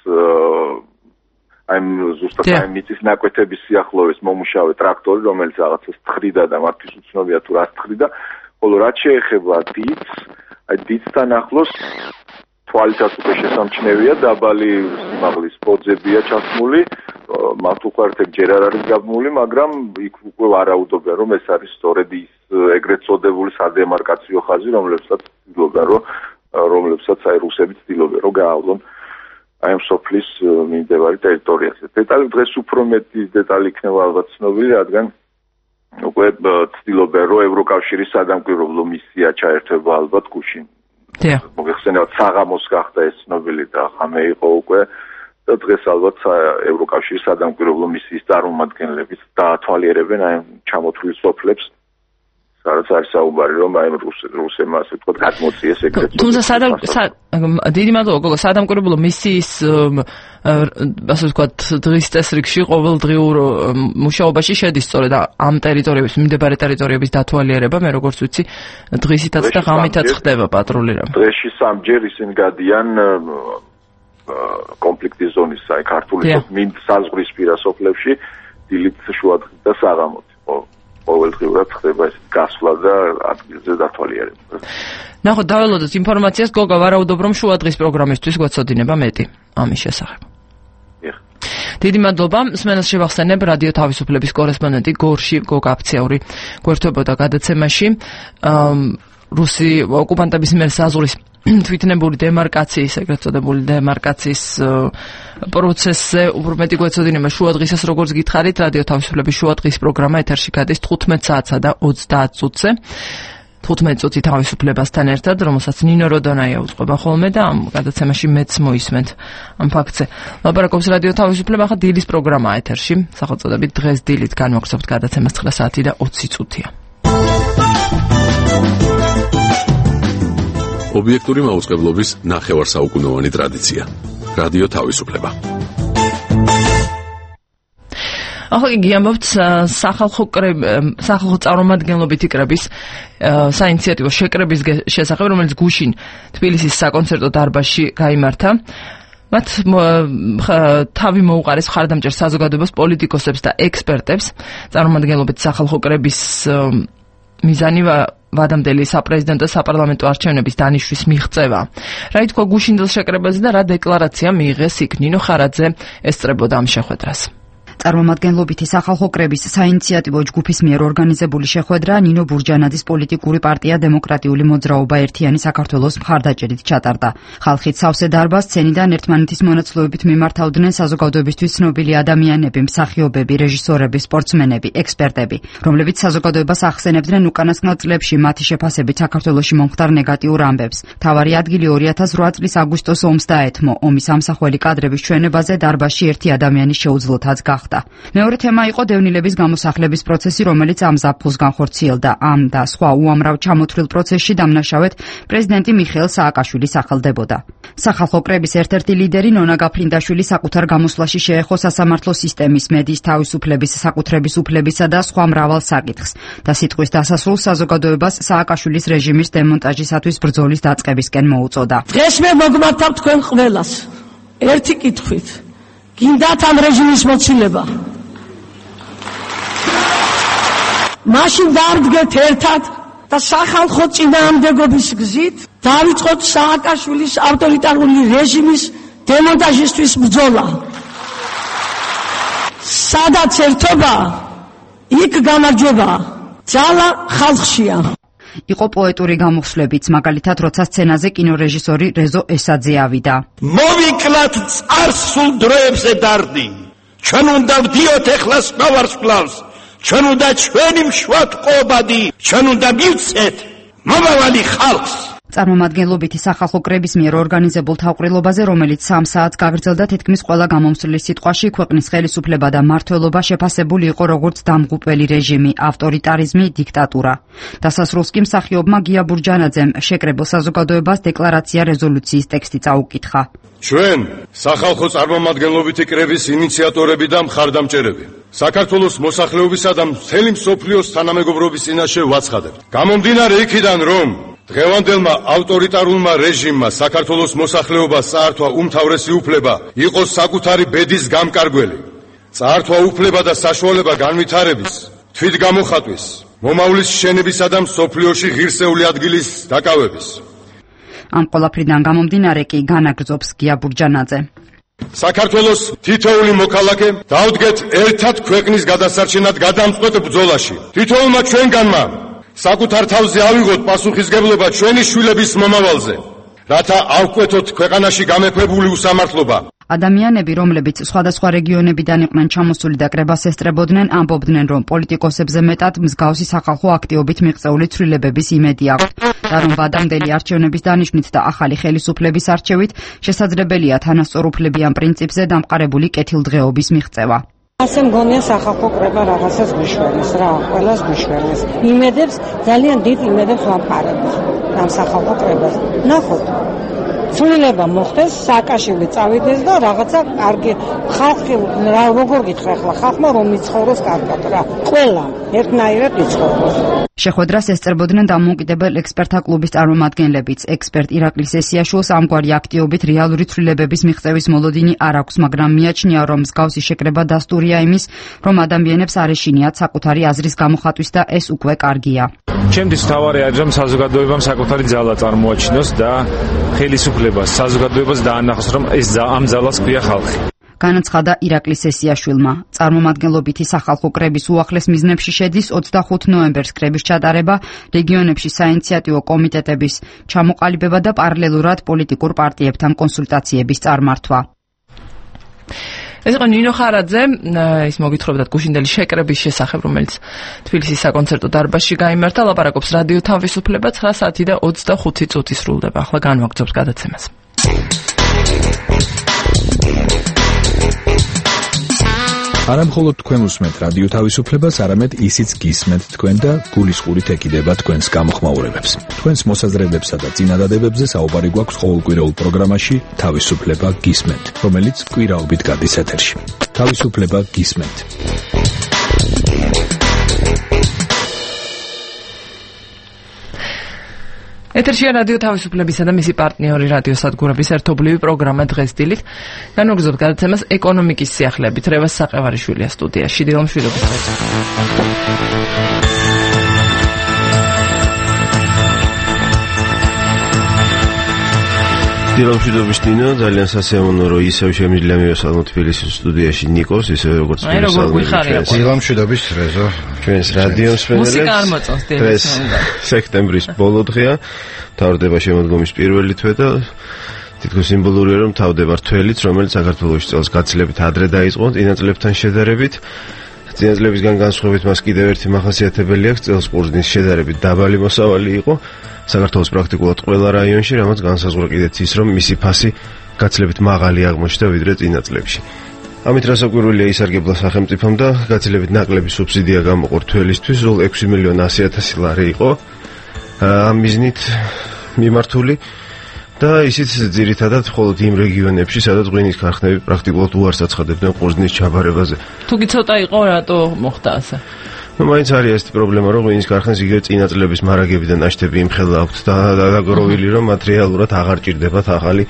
აი ზუსტად აი მიწის ნაკვეთების სიახლოვეს მომუშავე ტრაქტორი, რომელიც რაღაცას თხრიდა და მათთვის უცნობია თუ რას თხრიდა. ხოლო რაც შეეხება დიცს, აი დიცთან ახლოს თვალითაც უკვე შესამჩნევია დაბალი სიმაღლის ბოძებია ჩასმული, მალთუხლართები ჯერ არ არის გაბმული, მაგრამ იქ უკვე ვარაუდობენ, რომ ეს არის სწორედ ის ეგრეთ წოდებული სადემარკაციო ხაზი, რომლებსაც ცდილობენ, რომ რომლებსაც აი რუსები ცდილობენ, რომ გაავლონ აი ამ სოფლის მიმდებარე ტერიტორიაზე. დეტალი დღეს უფრო მეტი დეტალი იქნება ალბათ ცნობილი, რადგან უკვე ცდილობენ, რომ ევროკავშირის სადამკვირვებლო მისია ჩაერთვება ალბათ გუშინ. მოგეხსენებათ, საღამოს გახდა ეს ცნობილი და ხამე იყო უკვე და დღეს ალბათ ევროკავშირის სადამკვირვებლო მისიის წარმომადგენლებიც დაათვალიერებენ აი ჩამოთვლილ სოფლებს, სადაც არის საუბარი, რომ აი რუსებმა ასე ვთქვათ გადმოწიეს ეგრეთ. თუმცა დიდი მადლობა გოგო, სადამკვირვებლო მისიის ასე ვთქვათ დღის წესრიგში ყოველდღიურ მუშაობაში შედის სწორედ ამ ტერიტორიების, მიმდებარე ტერიტორიების დათვალიერება, მე როგორც ვიცი, დღისითაც და ღამითაც ხდება პატრულირება. დღეში სამჯერ ისინი გადიან კონფლიქტის ზონის, აი ქართული მინდ საზღვრისპირა სოფლებში, დილით, შუადღით და საღამოთ. ყოველდღიურად ხდება ეს გასვლა და ადგილზე დათვალიერება. ნახოთ, დაველოდოთ ინფორმაციას, გოგა, ვარაუდობ, რომ შუადღის პროგრამისთვის გვეცოდინება მეტი ამის შესახებ. დიახ. დიდი მადლობა. მსმენელს შევახსენებ, რადიო თავისუფლების კორესპონდენტი გორში გოგა აფციაური გვერდებოდა გადაცემაში. რუსი ოკუპანტების მიერ საზღვრის თვითნებური დემარკაციის, ეგრეთ წოდებული დემარკაციის პროცესზე უფრო მეტი გვეცოდინება შუადღისას, როგორც გითხარით, რადიო თავისუფლების შუადღის პროგრამა ეთერში გადის თხუთმეტ საათსა და ოცდაათ წუთზე. თხუთმეტ წუთი თავისუფლებასთან ერთად, რომელსაც ნინო როდონაია უწყობა ხოლმე და ამ გადაცემაში მეც მოისმენთ ამ ფაქტზე. ლაპარაკობს რადიო თავისუფლება, ახლა დილის პროგრამაა ეთერში, სახელწოდებით დღეს დილით განვაგრძობთ გადაცემას ცხრა საათი და ოცი წუთია. ობიექტური მაუწყებლობის ნახევარსაუკუნოვანი ტრადიცია. რადიო თავისუფლება. ახლა იგი ამბობთ სახალხო სახალხო წარმომადგენლობითი კრების საინიციატივო შეკრების შესახებ, რომელიც გუშინ თბილისის საკონცერტო დარბაზში გაიმართა. მათ თავი მოუყარეს მხარდამჭერ საზოგადოებას, პოლიტიკოსებს და ექსპერტებს. წარმომადგენლობით სახალხო კრების მიზანი ვადამდელი საპრეზიდენტო საპარლამენტო არჩევნების დანიშვნის მიღწევა. რა ითქვა გუშინდელ შეკრებაზე და რა დეკლარაცია მიიღეს იქ? ნინო ხარაძე ესწრებოდა ამ შეხვედრას. წარმომადგენლობითი სახალხო კრების საინიციატივო ჯგუფის მიერ ორგანიზებული შეხვედრა ნინო ბურჯანაძის პოლიტიკური პარტია დემოკრატიული მოძრაობა ერთიანი საქართველოს მხარდაჭერით ჩატარდა. ხალხით სავსე დარბაზს სცენიდან ერთმანეთის მონაცვლეობით მიმართავდნენ საზოგადოებისთვის ცნობილი ადამიანები, მსახიობები, რეჟისორები, სპორტსმენები, ექსპერტები, რომლებიც საზოგადოებას ახსენებდნენ უკანასკნელ წლებში მათი შეფასებით საქართველოში მომხდარ ნეგატიურ ამბებს. მთავარი ადგილი ორი ათას რვა წლის აგვისტოს ომს დაეთმო. ომის ამსახველი კადრების ჩვენებაზე დარბაზში ერთი ადამიანის შეუძლოთაც გახდა. მეორე თემა იყო დევნილების გამოსახლების პროცესი, რომელიც ამ ზაფხულს განხორციელდა. ამ და სხვა უამრავ ჩამოთვლილ პროცესში დამნაშავედ პრეზიდენტი მიხეილ სააკაშვილი სახელდებოდა. სახალხო კრების ერთ-ერთი ლიდერი ნონა გაფრინდაშვილი საკუთარ გამოსვლაში შეეხო სასამართლო სისტემის, მედიის თავისუფლების, საკუთრების უფლებისა და სხვა მრავალ საკითხს და სიტყვის დასასრულს საზოგადოებას სააკაშვილის რეჟიმის დემონტაჟისათვის ბრძოლის დაწყებისკენ მოუწოდა. დღეს მე მოგმართავ თქვენ ყველას ერთი კითხვით. გინდათ ამ რეჟიმის მოცილება? მაშინ დავდგეთ ერთად და სახალხო წინააღმდეგობის გზით დავიწყოთ სააკაშვილის ავტორიტარული რეჟიმის დემონტაჟისთვის ბრძოლა. სადაც ერთობა, იქ გამარჯვება. ძალა ხალხშია. იყო პოეტური გამოსვლებიც, მაგალითად, როცა სცენაზე კინორეჟისორი რეზო ესაძე ავიდა. მოვიკლათ წარსულ დროებზე დარდი. ჩვენ უნდა ვდიოთ ეხლა სხვა ვარსკვლავს. ჩვენ უნდა ჩვენი მშვიდყობადი, ჩვენ უნდა მივცეთ მომავალი ხალხს. წარმომადგენლობითი სახალხო კრების მიერ ორგანიზებულ თავყრილობაზე, რომელიც სამ საათს გაგრძელდა, თითქმის ყველა გამომცვლის სიტყვაში ქვეყნის ხელისუფლება და მმართველობა შეფასებული იყო როგორც დამღუპველი რეჟიმი, ავტორიტარიზმი, დიქტატურა. დასასრულს კი მსახიობმა გია ბურჯანაძემ შეკრებილ საზოგადოებას დეკლარაცია რეზოლუციის ტექსტი წაუკითხა. ჩვენ სახალხო წარმომადგენლობითი კრების ინიციატორები და მხარდამჭერები საქართველოს მოსახლეობისა და მთელი მსოფლიოს თანამეგობრობის წინაშე ვაცხადებთ. გამომდინარე იქიდან, რომ დღევანდელმა ავტორიტარულმა რეჟიმმა საქართველოს მოსახლეობას წაართვა უმთავრესი უფლება იყოს საკუთარი ბედის გამკარგველი, წაართვა უფლება და საშუალება განვითარების, თვითგამოხატვის, მომავლის შენებისა და მსოფლიოში ღირსეული ადგილის დაკავების. ამ ყველაფრიდან გამომდინარე კი განაგრძობს გია ბურჯანაძე. საქართველოს თითოეული მოქალაქე დავდგეთ ერთად ქვეყნის გადასარჩენად გადამწყვეტ ბრძოლაში. თითოეულმა ჩვენგანმა საკუთარ თავზე ავიღოთ პასუხისგებლობა ჩვენი შვილების მომავალზე, რათა ავკვეთოთ ქვეყანაში გამეფებული უსამართლობა. ადამიანები, რომლებიც სხვადასხვა რეგიონებიდან იყვნენ ჩამოსული და კრებას ესწრებოდნენ, ამბობდნენ, რომ პოლიტიკოსებზე მეტად მსგავსი სახალხო აქტივობით მიღწეული ცვლილებების იმედი აქვთ და რომ ვადამდელი არჩევნების დანიშვნით და ახალი ხელისუფლების არჩევით შესაძლებელია თანასწორუფლებიან პრინციპზე დამყარებული კეთილდღეობის მიღწევა. ასე მგონია სახალხო კრება რაღაცას გვიშვენეს რა, ყველას გვიშვენეს. იმედებს, ძალიან დიდ იმედებს ვამყარებთ ამ სახალხო კრებას. ნახოთ. ცვლილება მოხდეს, სააკაშვილი წავიდეს და რაღაცა კარგი ხალხი რა როგორ გითხრა ახლა ხალხმა რომ მიცხოვროს კარგად რა. ყველა ერთნაირად იცხოვროს. შეხვედრას ესწრებოდნენ დამოუკიდებელ ექსპერტთა კლუბის წარმომადგენლებიც. ექსპერტ ირაკლი სესიაშვილს ამგვარი აქტივობით რეალური ცვლილებების მიღწევის მოლოდინი არ აქვს, მაგრამ მიაჩნია, რომ მსგავსი შეკრება დასტურია იმის, რომ ადამიანებს არ ეშინიათ საკუთარი აზრის გამოხატვის და ეს უკვე კარგია. ჩემთვის მთავარი არის, რომ საზოგადოებამ საკუთარი ძალა წარმოაჩინოს და ხელისუფლებას, საზოგადოებას დაანახოს, რომ ეს ამ ძალას ქვია ხალხი. განაცხადა ირაკლი სესიაშვილმა. წარმომადგენლობითი სახალხო კრების უახლეს მიზნებში შედის ოცდახუთ ნოემბერს კრების ჩატარება, რეგიონებში საინიციატივო კომიტეტების ჩამოყალიბება და პარალელურად პოლიტიკურ პარტიებთან კონსულტაციების წარმართვა. ეს იყო ნინო ხარაძე, ის მოგითხრობდა გუშინდელი შეკრების შესახებ, რომელიც თბილისის საკონცერტო დარბაზში გაიმართა. ლაპარაკობს რადიო თავისუფლება, ცხრა საათი და ოცდახუთი წუთი სრულდება. ახლა განვაგრძობთ გადაცემას. არა მხოლოდ თქვენ უსმენთ რადიო თავისუფლებას, არამედ ისიც გისმენთ თქვენ და გულისყურით ეკიდება თქვენს გამოხმაურებებს. თქვენს მოსაზრებებსა და წინადადებებზე საუბარი გვაქვს ყოველკვირეულ პროგრამაში თავისუფლება გისმენთ, რომელიც კვირაობით გადის ეთერში. თავისუფლება გისმენთ. ეთერშია რადიო თავისუფლებისა და მისი პარტნიორი რადიო სადგურების ერთობლივი პროგრამა დღეს დილით. განვაგრძობთ გადაცემას ეკონომიკის სიახლეებით. რევაზ საყევარიშვილია სტუდიაში. დილამშვიდობის დღეს. დილამშვიდობის დინო, ძალიან სასიამოვნო რომ ისევ შემიძლია მივესალმოთ თბილისის სტუდიაში ნიკოს, ისე როგორც მივესალმეთ. დილამშვიდობის რეზო. ჩვენს რადიო მსმენელებს. მუსიკა არ მოწონს დღეს სექტემბრის ბოლო დღეა. თავდება შემოდგომის პირველი თვე და თითქოს სიმბოლურია რომ თავდება რთველიც, რომელიც საქართველოში წელს გაცილებით ადრე დაიწყო წინაწლებთან შედარებით. წინაწლებისგან განსხვავებით მას კიდევ ერთი მახასიათებელი აქვს, წელს ყურძნის შედარებით დაბალი მოსავალი იყო. საქართველოს პრაქტიკულად ყველა რაიონში, რამაც განსაზღვრა კიდეც ის, რომ მისი ფასი გაცილებით მაღალი აღმოჩნდა ვიდრე წინაწლებში. ამით რასაკვირველია ისარგებლა სახელმწიფომ და გაცილებით ნაკლები სუბსიდია გამოყო რთველისთვის, სულ ექვსი მილიონი ასი ათასი ლარი იყო ამ მიზნით მიმართული და ისიც ძირითადად მხოლოდ იმ რეგიონებში, სადაც ღვინის ქარხნები პრაქტიკულად უარს აცხადებდნენ ყურძნის ჩაბარებაზე. თუ კი ცოტა იყო, რატო მოხდა ასე? ну მაინც არის ეს პრობლემა, რომ ღვინის ქარხნას იგივე წინაწლების მარაგებიდან ნაშთები იმხელა აქვთ და დაგროვილი, რომ მატერიალურად აღარ ჭირდებათ ახალი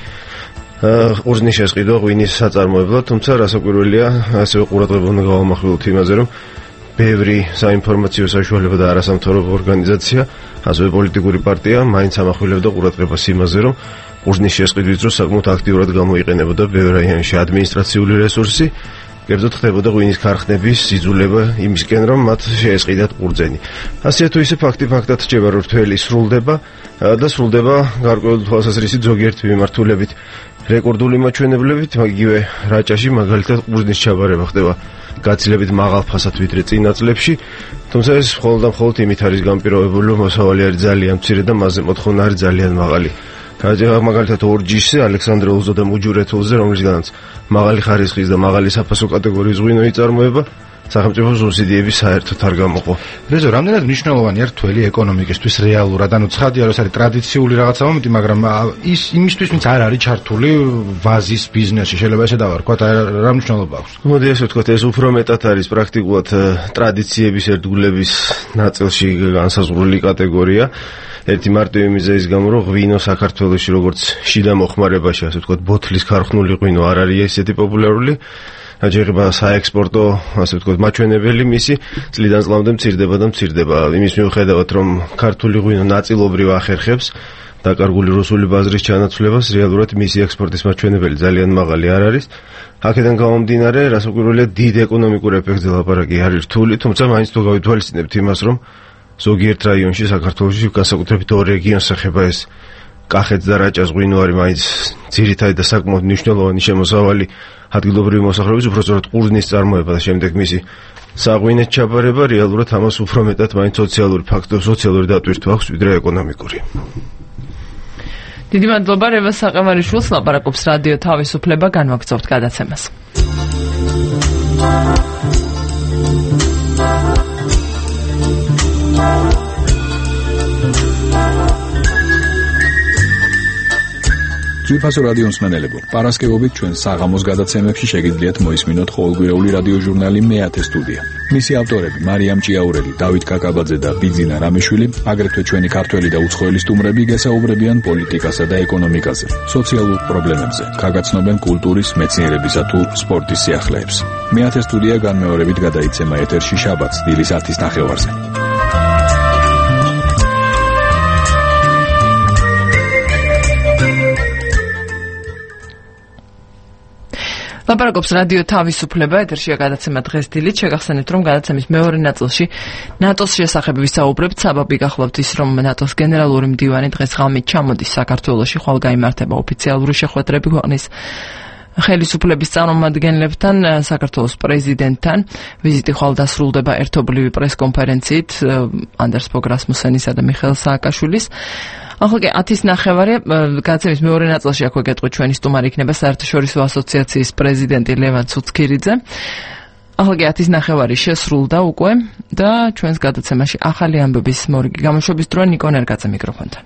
ყურძნის შესყიდვა ღვინის საწარმოებლად, თუმცა რასაკვირველია, ასევე ყურადღება უნდა გავამახვილოთ იმაზე, რომ ბევრი საინფორმაციო საშუალება და არასამთავრობო ორგანიზაცია, ასევე პოლიტიკური პარტია მაინც ამახვილებდა ყურადღებას იმაზე, რომ ყურძნის შესყიდვის დროს საკმაოდ აქტიურად გამოიყენებოდა ბევრ რაიონში ადმინისტრაციული რესურსი, კერძოდ ხდებოდა ღვინის ქარხნების სიძულება იმისკენ, რომ მათ შეესყიდათ ყურძენი. ასე თუ ისე ფაქტი ფაქტად რჩება, რომ რთველი სრულდება და სრულდება გარკვეული თვალსაზრისით ზოგიერთი მიმართულებით რეკორდული მაჩვენებლებით, იგივე რაჭაში მაგალითად ყურძნის ჩაბარება ხდება გაცილებით მაღალ ფასად ვიდრე წინაწლებში, თუმცა ეს მხოლოდ და მხოლოდ იმით არის განპირობებული, რომ მოსავალი არის ძალიან მცირე და მასზე მოთხოვნა არის ძალიან მაღალი. მაგალითად ორჯიშზე, ალექსანდრეულზე და მუჯურეთულზე, რომლისგანაც მაღალი ხარისხის და მაღალი საფასო კატეგორიის ღვინო იწარმოება, სახელმწიფო სუბსიდიები საერთოდ არ გამოყო. რეზო, რამდენად მნიშვნელოვანია რთველი ეკონომიკისთვის რეალურად, ანუ ცხადია, რომ ეს არის ტრადიციული რაღაცა მომენტი, მაგრამ ის იმისთვის, ვინც არ არის ჩართული ვაზის ბიზნესში, შეიძლება ესე დავარქვათ, რა მნიშვნელობა აქვს? მოდი ესე ვთქვათ, ეს უფრო მეტად არის პრაქტიკულად ტრადიციების ერთგულების ნაწილში განსაზღვრული კატეგორია. ერთი მარტივი მიზეზის გამო, რომ ღვინო საქართველოში როგორც შიდა მოხმარებაში, ასე ვთქვათ, ბოთლის ქარხნული ღვინო არ არის ესეთი პოპულარული. აჯერება საექსპორტო, ასე ვთქვათ, მაჩვენებელი მისი წლიდან წლამდე მცირდება და მცირდება. იმის მიუხედავად, რომ ქართული ღვინო ნაწილობრივ ახერხებს დაკარგული რუსული ბაზრის ჩანაცვლებას, რეალურად მისი ექსპორტის მაჩვენებელი ძალიან მაღალი არ არის. აქედან გამომდინარე, რასაკვირველია, დიდ ეკონომიკურ ეფექტზე ლაპარაკი არის რთული, თუმცა მაინც თუ გავითვალისწინებთ იმას, რომ ზოგიერთ რაიონში საქართველოში განსაკუთრებით ორ რეგიონს ეხება ეს კახეთს და რაჭას ღვინო არის მაინც ძირითადი და საკმაოდ მნიშვნელოვანი შემოსავალი ადგილობრივი მოსახლეობის, უпростоრად ყურძნის წარმოება და შემდეგ მისი საღვინეთ ჩაბარება რეალურად ამას უფრო მეტად მაინც სოციალური ფაქტორი, სოციალური დატვირთვა აქვს ვიდრე ეკონომიკური. დიდი მადლობა რევაზ საყევარიშვილს, ლაპარაკობს რადიო თავისუფლება, განვაგრძობთ გადაცემას. ძვირფასო რადიო მსმენელებო, პარასკევობით ჩვენ საღამოს გადაცემებში შეგიძლიათ მოისმინოთ ყოველკვირეული რადიო ჟურნალი მეათე სტუდია. მისი ავტორები მარიამ ჭიაურელი, დავით კაკაბაძე და ბიძინა რამიშვილი, აგრეთვე ჩვენი ქართველი და უცხოელი სტუმრები გესაუბრებიან პოლიტიკასა და ეკონომიკაზე, სოციალურ პრობლემებზე, გაგაცნობენ კულტურის, მეცნიერებისა თუ სპორტის სიახლეებს. მეათე სტუდია განმეორებით გადაიცემა ეთერში შაბათს დილის ათის ნახევარზე. ლაპარაკობს რადიო თავისუფლება, ეთერშია გადაცემა დღესდილით. შეგახსენებთ, რომ გადაცემის მეორე ნაწილში ნატოს შესახებ ვისაუბრებთ. საბაბი გახლავთ ის, რომ ნატოს გენერალური მდივანი დღეს ღამით ჩამოდის საქართველოში, ხვალ გაიმართება ოფიციალური შეხვედრები ქვეყნის ხელისუფლების წარმომადგენლებთან, საქართველოს პრეზიდენტთან. ვიზიტი ხვალ დასრულდება ერთობლივი პრესკონფერენციით ანდერს ბოგ რასმუსენისა და მიხეილ სააკაშვილის. ახლა კი ათის ნახევარი გადაცემის მეორე ნაწილში აქვე გეტყვით ჩვენი სტუმარი იქნება საერთაშორისო ასოციაციის პრეზიდენტი ლევან ცუცქირიძე. ახლა კი ათის ნახევარი შესრულდა უკვე და ჩვენს გადაცემაში ახალი ამბების მორიგი გამოშვების დროა ნიკო ნერგაძე მიკროფონთან.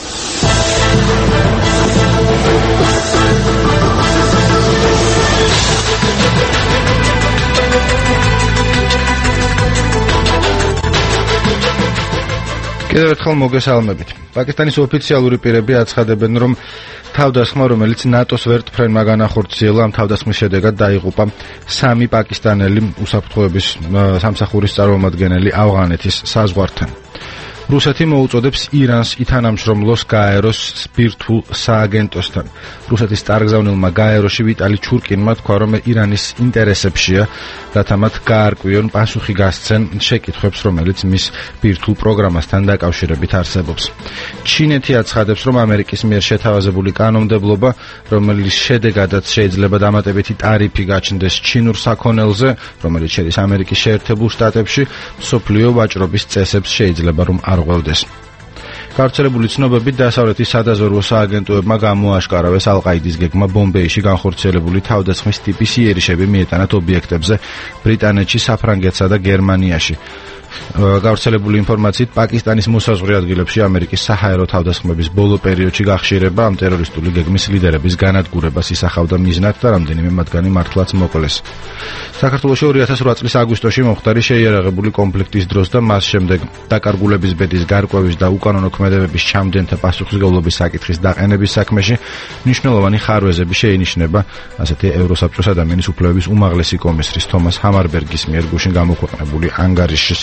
კიდევ ერთხელ მოგესალმებით. პაკისტანის ოფიციალური პირები აცხადებენ, რომ თავდასხმა, რომელიც ნატოს ვერტმფრენმა განახორციელა, ამ თავდასხმის შედეგად დაიღუპა სამი პაკისტანელი უსაფრთხოების სამსახურის წარმომადგენელი ავღანეთის საზღვართან. რუსეთი მოუწოდებს ირანს ითანამშრომლოს გაეროს სპირთულ სააგენტოსთან. რუსეთის წარგზავნილმა გაეროში ვიტალი ჩურკინმა თქვა, რომ ირანის ინტერესებშია, რათა მათ გაარკვიონ პასუხი გასცენ შეკითხვებს, რომელიც მის სპირთულ პროგრამასთან დაკავშირებით არსებობს. ჩინეთი აცხადებს, რომ ამერიკის მიერ შეთავაზებული კანონმდებლობა, რომლის შედეგადაც შეიძლება დამატებითი ტარიფი გაჩნდეს ჩინურ საქონელზე, რომელიც შედის ამერიკის შეერთებულ შტატებში, მსოფლიო ვაჭრობის წესებს შეიძლება რომ არ ღვევდეს. გავრცელებული ცნობებით დასავლეთის სადაზვერვო სააგენტოებმა გამოაშკარავეს ალ-ყაიდის გეგმა ბომბეიში განხორციელებული თავდასხმის ტიპის იერიშები მიეტანათ ობიექტებზე ბრიტანეთში, საფრანგეთსა და გერმანიაში. გავრცელებული ინფორმაციით პაკისტანის მოსაზღვრე ადგილებში ამერიკის საჰაერო თავდასხმების ბოლო პერიოდში გახშირება ამ ტერორისტული გეგმის ლიდერების განადგურებას ისახავდა მიზნად და რამდენიმე მათგანი მართლაც მოკლეს. საქართველოში ორი ათას ორი წლის აგვისტოში მომხდარი შეიარაღებული კონფლიქტის დროს და მას შემდეგ დაკარგულების ბედის გარკვევის და უკანონო ქმედებების ჩამდენთა პასუხისმგებლობის საკითხის დაყენების საქმეში მნიშვნელოვანი ხარვეზები შეინიშნება, ასეთი ევროსაბჭოს ადამიანის უფლებების უმაღლესი კომისრის თომას ჰამარბერგის მიერ გუშინ გამოქვეყნებული ანგარიშის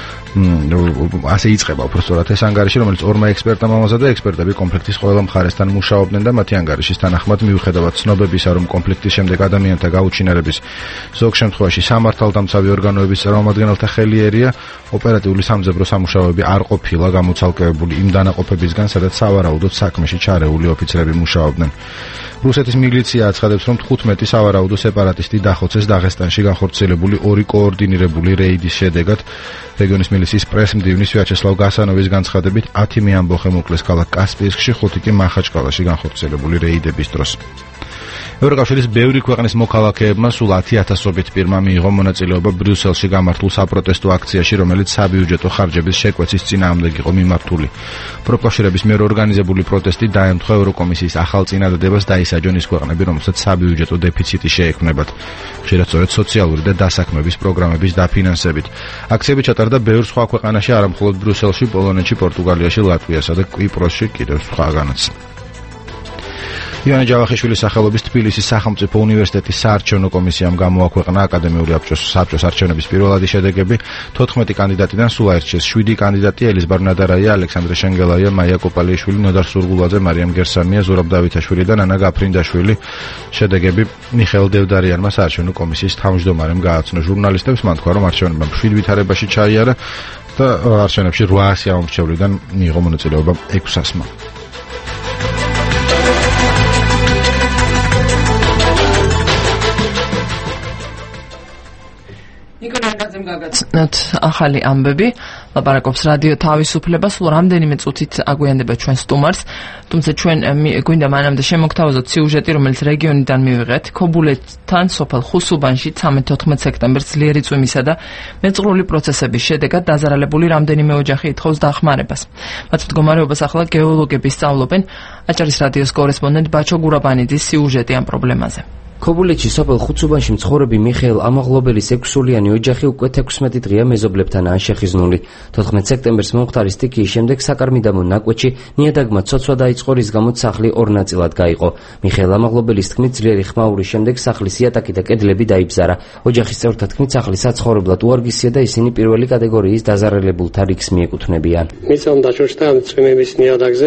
ასე იწყება უბრალოდ ეს ანგარიში, რომელიც ორმა ექსპერტამ ამოზადა. ექსპერტები კონფლიქტის ყველა მხარესთან მუშაობდნენ და მათი ანგარიშის თანახმად მიუხედავად ცნობებისა, რომ კონფლიქტის შემდეგ ადამიანთა გაუჩინარების ზოგ შემთხვევაში სამართალდამცავი ორგანოების წარმომადგენელთა ხელი ერია, ოპერატიული სამძებრო სამუშაოები არ ყოფილა გამოცალკევებული იმ დანაყოფებისგან, სადაც სავარაუდოდ საქმეში ჩარეული ოფიცრები მუშაობდნენ. რუსეთის მილიცია აცხადებს, რომ თხუთმეტი სავარაუდო სეპარატისტი დახოცეს დაღესტანში განხორციელებული ორი კოორდინირებული რეიდის შედეგად. რეგიონის მილიციის პრესმდივნის ვიაჩესლავ გასანოვის განცხადებით ათი მეამბოხე მოკლეს ქალაქ კასპიისკში, ხუთი კი მახაჩკალაში განხორციელებული რეიდების დროს. ევროკავშირის ბევრი ქვეყნის მოქალაქეებმა სულ ათი ათასობით პირმა მიიღო მონაწილეობა ბრიუსელში გამართულ საპროტესტო აქციაში, რომელიც საბიუჯეტო ხარჯების შეკვეცის წინააღმდეგ იყო მიმართული. პროფკავშირების მიერ ორგანიზებული პროტესტი დაემთხვა ევროკომისიის ახალ წინადადებას დაისაჯონ ის ქვეყნები, რომელსაც საბიუჯეტო დეფიციტი შეექმნებათ, ხშირად სწორედ სოციალური და დასაქმების პროგრამების დაფინანსებით. აქციები ჩატარდა ბევრ სხვა ქვეყანაში, არა მხოლოდ ბრიუსელში, პოლონეთში, პორტუგალიაში, ლატვიასა და კვიპროსში, კიდევ სხვაგანაც. ივანე ჯავახიშვილის სახელობის თბილისის სახელმწიფო უნივერსიტეტის საარჩევნო კომისიამ გამოაქვეყნა აკადემიური საბჭოს არჩევნების პირველადი შედეგები. თოთხმეტი კანდიდატიდან სულ აირჩიეს შვიდი კანდიდატი: ელიზბარ ნადარაია, ალექსანდრე შენგელაია, მაია კოპალიშვილი, ნოდარ სურგულაძე, მარიამ გერსამია, ზურაბ დავითაშვილი და ნანა გაფრინდაშვილი. შედეგები მიხეილ დევდარიანმა საარჩევნო კომისიის თავმჯდომარემ გააცნო. ჟურნალისტებს მან თქვა, რომ არჩევნებმა მშვიდ ვითარებაში ჩაიარა და არჩევნებში რვაასი ამომრჩევლიდან მიიღო მონაწილეობა ექვსასმა. ნიკონერგაძემ გაგაცნოთ ახალი ამბები. ლაპარაკობს რადიო თავისუფლება. სულ რამდენიმე წუთით აგვიანდება ჩვენ სტუმარს, თუმცა ჩვენ გვინდა მანამდე შემოგთავაზოთ სიუჟეტი, რომელიც რეგიონიდან მივიღეთ. ქობულეთთან სოფელ ხუსუბანში ცხრამეტ-თოთხმეტ სექტემბერს ძლიერი წვიმისა და მეწყრული პროცესების შედეგად დაზარალებული რამდენიმე ოჯახი ითხოვს დახმარებას. მათ მდგომარეობას ახლა გეოლოგები სწავლობენ. აჭარის რადიოს კორესპონდენტ ბაჩო გურაბანიძის სიუჟეტი ამ პრობლემაზე. ქობულეთში სოფელ ხუცუბანში მცხოვრები მიხეილ ამაღლობელის ექვსსულიანი ოჯახი უკვე თექვსმეტი დღეა მეზობლებთანაა შეხიზნული. თოთხმეტ სექტემბერს მომხდარი სტიქიის შემდეგ საკარმიდამო ნაკვეთში ნიადაგმა ცოცვა დაიწყო, რის გამოც სახლი ორ ნაწილად გაიყო. მიხეილ ამაღლობელის თქმით, ძლიერი ხმაურის შემდეგ სახლის იატაკი და კედლები დაიბზარა. ოჯახის წევრთა თქმით, სახლი საცხოვრებლად უარგისია და ისინი პირველი კატეგორიის დაზარალებულთა რიგს მიეკუთვნებიან. მიწამ დაჭოშდა ამ წვიმების ნიადაგზე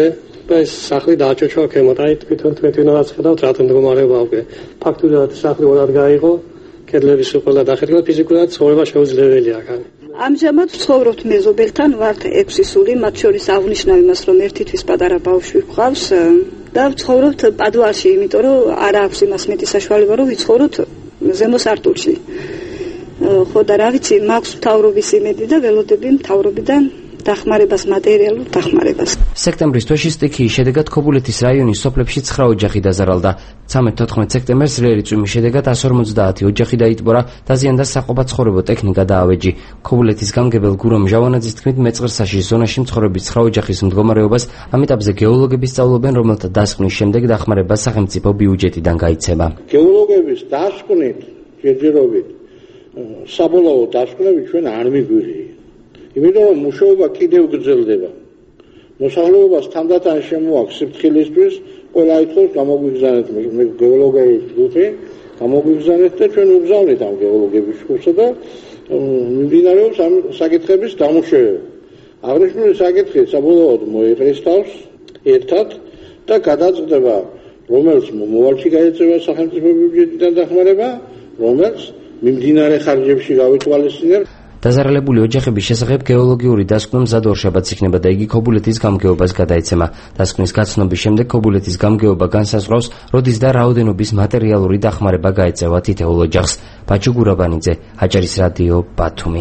ეს სახლი დააჭოჭო ქემოთ, აი თვითონ თვითონ რაც ხედავთ რა მდგომარეობა უკვე. ფაქტურად სახლი ორად გაიღო, კედლების უყოლა დახერხა, ფიზიკურად ცხოვრება შეუძლებელია აქ. ამჟამად ვცხოვრობთ მეზობელთან, ვართ ექვსი სული, მათ შორის აღნიშნავ იმას, რომ ერთი თვის პატარა ბავშვი გვყავს და ვცხოვრობთ პადუალში, იმიტომ რომ არ აქვს იმას მეტი საშუალება, რომ ვიცხოვროთ ზემო სართულში. ხო და რა ვიცი, მაქვს მთავრობის იმედი და ველოდები მთავრობიდან დახმარებას, მატერიალურ დახმარებას. სექტემბრის თვეში სტიქიის შედეგად ქობულეთის რაიონის სოფლებში ცხრა ოჯახი დაზარალდა. ცხრამეტ-თოთხმეტ სექტემბერს რეალი წვიმის შედეგად εκατს ორმოცდაათი ოჯახი დაიტბორა, დაზიანდა საყოფაცხოვრებო ტექნიკა და ავეჯი. ქობულეთის გამგებელ გურამ ჟავანაძის თქმით, მეწყერსაშის ზონაში მცხოვრები ცხრა ოჯახის მდგომარეობას ამ ეტაპზე გეოლოგები სწავლობენ, რომელთა დასკვნის შემდეგ დახმარება სახელმწიფო ბიუჯეტიდან გაიცემა. გეოლოგების დასკვნით, ჯერჯერობით საბოლოო დასკვნები ჩვენ არ მიგვიღია. იმიტომ რომ მუშაობა კიდევ გრძელდება. მოსახლეობას თანდათან შემოაქვს სიფრთხილისთვის, ყველა ითხოვს გამოგვიგზავნეთ მე გეოლოგების ჯგუფი, გამოგვიგზავნეთ და ჩვენ ვგზავნით ამ გეოლოგების ჯგუფსა და მიმდინარეობს ამ საკითხების დამუშავება. აღნიშნული საკითხი საბოლოოდ მოიყრისთავს ერთად და გადაწყდება, რომელიც მომავალში გაეწევა სახელმწიფო ბიუჯეტიდან დახმარება, რომელიც მიმდინარე ხარჯებში გავითვალისწინებ. დაზარალებული ოჯახების შესახებ გეოლოგიური დასკვნა მზად ორშაბათს იქნება და იგი ქობულეთის გამგეობას გადაეცემა. დასკვნის გაცნობის შემდეგ ქობულეთის გამგეობა განსაზღვრავს, როდის და რაოდენობის მატერიალური დახმარება გაეწევა თითოეულ ოჯახს. ბაჭუ გურაბანიძე, აჭარის რადიო, ბათუმი.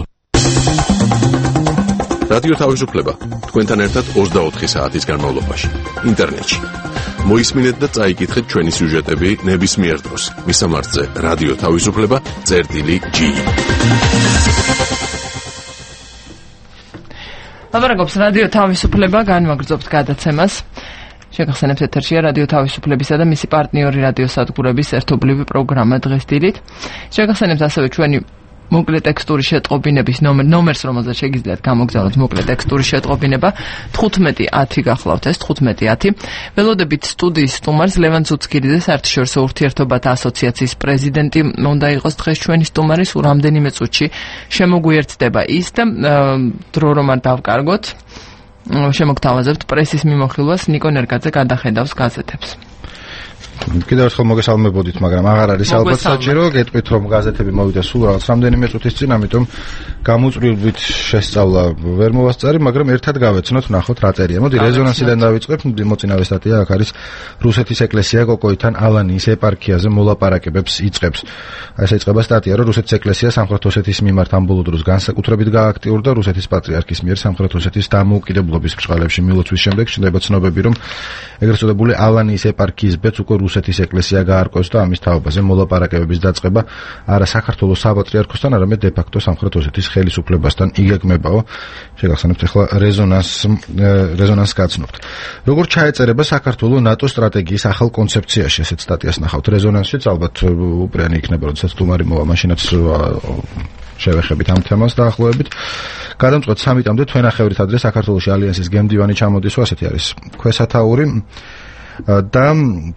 რადიო თავისუფლება თქვენთან ერთად ოცდაოთხი საათის განმავლობაში ინტერნეტში. მოისმინეთ და წაიკითხეთ ჩვენი სიუჟეტები ნებისმიერ დროს. მისამართზე რადიო თავისუფლება წერტილი ჯი. ლაპარაკობს რადიო თავისუფლება, განვაგრძობთ გადაცემას. შეგახსენებთ ეთერშია რადიო თავისუფლებისა და მისი პარტნიორი რადიო სადგურების ერთობლივი პროგრამა დღესდღეობით. შეგახსენებთ ასევე ჩვენი მოკლე ტექსტური შეტყობინების ნომერ, ნომერს, რომელზეც შეგიძლიათ გამოგზავნოთ მოკლე ტექსტური შეტყობინება თხუთმეტი ათი გახლავთ ეს თხუთმეტი ათი. ველოდებით სტუდიის სტუმარს ლევან ცუცქირიძე, საერთაშორისო ურთიერთობათა ასოციაციის პრეზიდენტი უნდა იყოს დღეს ჩვენი სტუმარი, სულ რამდენიმე წუთში შემოგვიერთდება ის და დრო რომ არ დავკარგოთ, შემოგთავაზებთ პრესის მიმოხილვას. ნიკო ნერგაძე გადახედავს გაზეთებს. კიდევ ერთხელ მოგესალმებოდით, მაგრამ აღარ არის ალბათ საჭირო გეტყვით, რომ გაზეთები მოვიდა სულ რაღაც რამდენიმე წუთის წინ, ამიტომ გამოწვევით შესწავლა ვერ მოვასწარი, მაგრამ ერთად გავეცნოთ, ნახოთ რა წერია. მოდი რეზონანსიდან დავიწყებ. მოწინავე სტატია აქ არის რუსეთის ეკლესია კოკოიდან ალანიის ეპარქიაზე მოლაპარაკებებს იწყებს. აი ეს იწყება სტატია, რომ რუსეთის ეკლესია სამხრეთ ოსეთის მიმართ ამ ბოლო დროს განსაკუთრებით გააქტიურდა რუსეთის პატრიარქის მიერ სამხრეთ ოსეთის დამოუკიდებლობის ბრწყალებში მილოცვის შემდეგ ჩნდება ცნობები, რომ ეგრეთ წოდებული ალანიის ეპარქიის ბეწ უკვე რუსეთის ეკლესია გაარკვევს და ამის თაობაზე მოლაპარაკებების დაწყება არა საქართველოს საპატრიარქოსთან, არამედ დე ფაქტო სამხრეთ ოსეთის ხელისუფლებასთან იგეგმებაო. შეგახსენებთ ახლა რეზონანს რეზონანს გაცნობთ. როგორ ჩაეწერება საქართველოს ნატო სტრატეგიის ახალ კონცეფციაში, ესეთ სტატიას ნახავთ რეზონანსშიც, ალბათ უპრიანი იქნება, როდესაც სტუმარი მოვა, მაშინაც შევეხებით ამ თემას დაახლოებით. გადამწყვეტ სამიტამდე თვენახევრით ადრე საქართველოს ალიანსის გემდივანი ჩამოდისვა, ასეთი არის ქვესათაური და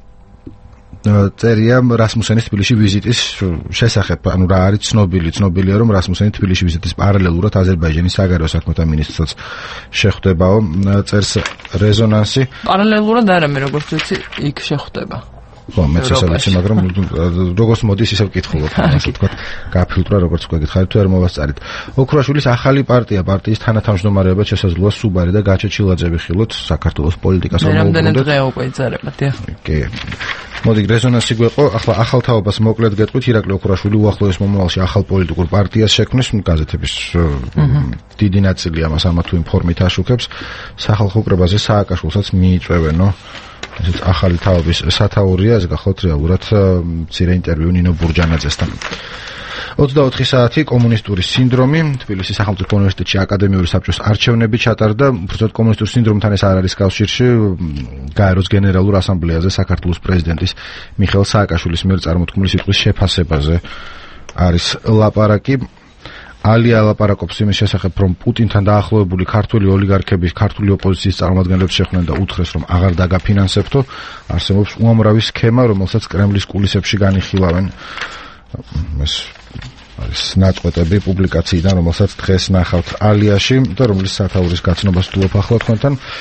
წერია რასმუსენის თბილისში ვიზიტის შესახებ, ანუ რა არის ცნობილი, ცნობილია რომ რასმუსენის თბილისში ვიზიტის პარალელურად აზერბაიჯანის საგარეო საქმეთა მინისტრიც შეხვდებაო, წერს რეზონანსი. პარალელურად არა, მე როგორც ვიცი, იქ შეხვდება. ხო, მეც ესე ვიცი, მაგრამ როგორც მოდის ისე ვკითხულობ, ასე ვთქვათ, გაფილტრა როგორც გვეკითხარით, თუ არ მოვასწარით. ოქროაშვილის ახალი პარტია, პარტიის თანათავმჯდომარეობა შესაძლოა სუბარი და გაჩა ჩილაძე ვიხილოთ საქართველოს პოლიტიკას ამოვუბრუნდეთ. რამდენი დღეა უკვე იძარება, დიახ. კი. მოდი რეზონანსი გვეყო, ახლა ახალ თაობას მოკლედ გეტყვით, ირაკლი ოქროაშვილი უახლოეს მომავალში ახალ პოლიტიკურ პარტიას შექმნის, გაზეთების დიდი ნაწილი ამას ამა თუ იმ ფორმით აშუქებს, სახალხო კრებაზე სააკაშვილსაც მიიწვევენო. ესეც ახალი თაობის სათაურია, ეს გახლავთ რეალურად მცირე ინტერვიუ ნინო ბურჯანაძესთან. ოცდაოთხი საათი კომუნისტური სინდრომი, თბილისის სახელმწიფო უნივერსიტეტში აკადემიური საბჭოს არჩევნები ჩატარდა, უბრალოდ კომუნისტურ სინდრომთან ეს არ არის კავშირში, გაეროს გენერალურ ასამბლეაზე საქართველოს პრეზიდენტის მიხეილ სააკაშვილის მიერ წარმოთქმული სიტყვის შეფასებაზე არის ლაპარაკი. ალია ლაპარაკობს იმის შესახებ, რომ პუტინთან დაახლოებული ქართული ოლიგარქების ქართული ოპოზიციის წარმომადგენლებს შეხვდნენ და უთხრეს, რომ აღარ დაგაფინანსებთო, არსებობს უამრავი სქემა, რომელსაც კრემლის კულისებში განიხილავენ. ეს არის ნაწყვეტები პუბლიკაციიდან, რომელსაც დღეს ნახავთ ალიაში და რომლის სათაურის გაცნობას ვთვლობ ახლა თქვენთან.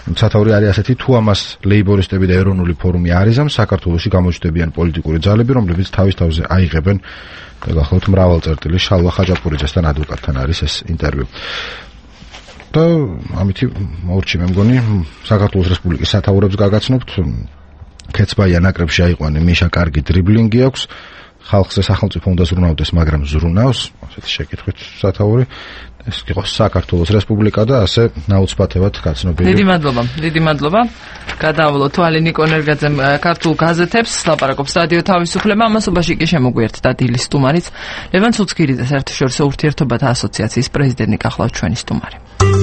სათაური არის ასეთი, თუ ამას ლეიბორისტები და ეროვნული ფორუმი არიზამ, საქართველოში გამოჩნდებიან პოლიტიკური ძალები, რომლებიც თავის თავზე აიღებენ და გახლავთ მრავალ წერტილი შალვა ხაჭაპურიძესთან ადვოკატთან არის ეს ინტერვიუ. და ამითი მორჩი მე მგონი საქართველოს რესპუბლიკის სათაურებს გაგაცნობთ. ქეცბაია ნაკრებში აიყვანე მიშა კარგი დრიბლინგი აქვს. ხალხზე სახელმწიფო უნდა ზრუნავდეს, მაგრამ ზრუნავს, ასეთი შეკითხვით სათაური. ეს იყოს საქართველოს რესპუბლიკა და ასე ნაუცბათებად გაცნობილი. დიდი მადლობა, დიდი მადლობა. გადაავლო თვალი ნიკო ნერგაძემ ქართულ გაზეთებს, ლაპარაკობს რადიო თავისუფლება, ამასობაში კი შემოგვიერთდა დილის სტუმარიც. ლევან ცუცქირიძე, საერთაშორისო ურთიერთობათა ასოციაციის პრეზიდენტი, გახლავთ ჩვენი სტუმარი.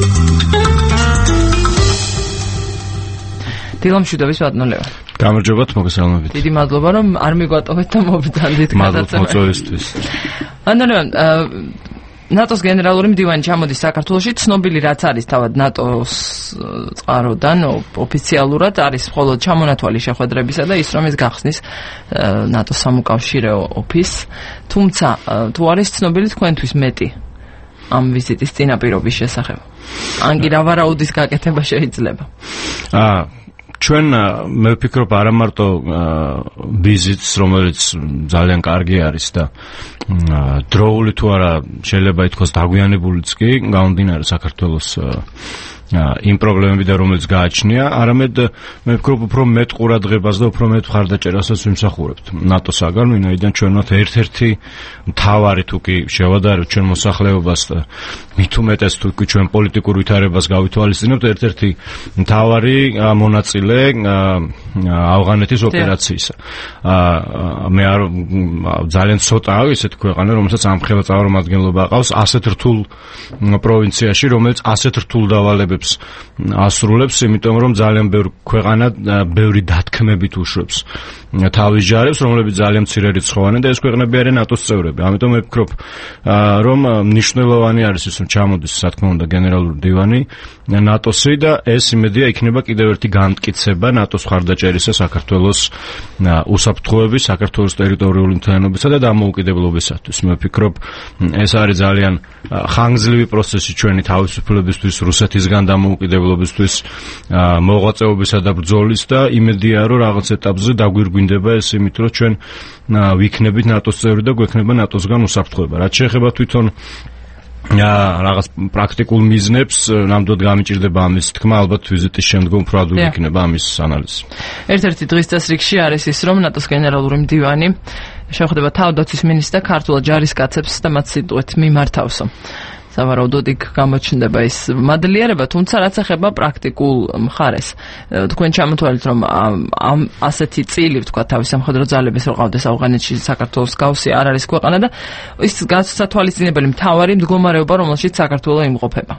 დილამშვიდობის ბატონო ლევან. გამარჯობათ, მოგესალმებით. დიდი მადლობა, რომ არ მიგვატოვეთ და მოვიდანდით გადაცემა. მადლობა მოწვევისთვის. ბატონო ლევან, ნატოს გენერალური მდივანი ჩამოდის საქართველოში, ცნობილი რაც არის თავად ნატოს წყაროდან ოფიციალურად არის მხოლოდ ჩამონათვალი შეხვედრებისა და ის რომ ეს გახსნის ნატოს სამოკავშირეო ოფისს, თუმცა თუ არის ცნობილი თქვენთვის მეტი ამ ვიზიტის წინაპირობის შესახებ. ან კი რა ვარაუდის გაკეთება შეიძლება? აა ჩვენ მე ვფიქრობ არა მარტო ვიზიტს, რომელიც ძალიან კარგი არის და დროული თუ არა შეიძლება ითქვას დაგვიანებულიც კი, გამომდინარე საქართველოს იმ პრობლემებიდან, რომელიც გააჩნია, არამედ მე ვფიქრობ უფრო მეტ ყურადღებას და უფრო მეტ მხარდაჭერასაც ვიმსახურებთ ნატოსაგან, ვინაიდან ჩვენოთ ერთ-ერთი მთავარი თუ კი შევადარებთ ჩვენ მოსახლეობას და მით უმეტეს თუ კი ჩვენ პოლიტიკურ ვითარებას გავითვალისწინებთ, ერთ-ერთი მთავარი მონაწილე ავღანეთის ოპერაციისა. მე არ ძალიან ცოტაა ისეთი ქვეყანა, რომელსაც ამხელა წარმომადგენლობა აყავს ასეთ რთულ პროვინციაში, რომელიც ასეთ რთულ დავალებებს ასრულებს, იმიტომ რომ ძალიან ბევრი ქვეყანა ბევრი დათქმებით უშვებს თავის ჯარებს, რომლებიც ძალიან მცირე რიცხოვანი და ეს ქვეყნები არიან ნატოს წევრები. ამიტომ მე ვფიქრობ, რომ მნიშვნელოვანი არის ის, რომ ჩამოდის, რა თქმა უნდა, გენერალური მდივანი ნატოსი და ეს იმედია იქნება კიდევ ერთი განმტკიცება ნატოს მხარდაჭერისა საქართველოს უსაფრთხოების, საქართველოს ტერიტორიული მთლიანობისა და დამოუკიდებლობისათვის. მე ვფიქრობ, ეს არის ძალიან ხანგრძლივი პროცესი ჩვენი თავისუფლებისთვის, რუსეთისგან დამოუკიდებლობისთვის, მოღვაწეობისა და ბრძოლის და იმედია, რომ რაღაც ეტაპზე დაგვირგვინდება ეს იმით, რომ ჩვენ ვიქნებით ნატოს წევრი და გვექნება ნატოსგან უსაფრთხოება. რაც შეეხება თვითონ რაღაც პრაქტიკულ მიზნებს, ნამდვილად გამიჭირდება ამის თქმა, ალბათ ვიზიტის შემდგომ უფრო ადვილი იქნება ამის ანალიზი. ერთ-ერთი დღის წესრიგში არის ის, რომ ნატოს გენერალური მდივანი შეხვდება თავდაცვის მინისტრს და ქართულად ჯარისკაცებს და მათ სიტყვით მიმართავსო. სავარაუდოდ იქ გამოჩნდება ის მადლიერება, თუმცა რაც ეხება პრაქტიკულ მხარეს. თქვენ ჩამოთვალეთ, რომ ამ ასეთი წილი, ვთქვა, თავის სამხედრო ძალების რო ყავდეს ავღანეთში, საქართველოს გავსი არ არის ქვეყანა და ის გასათვალისწინებელი მთავარი მდგომარეობა, რომელშიც საქართველო იმყოფება.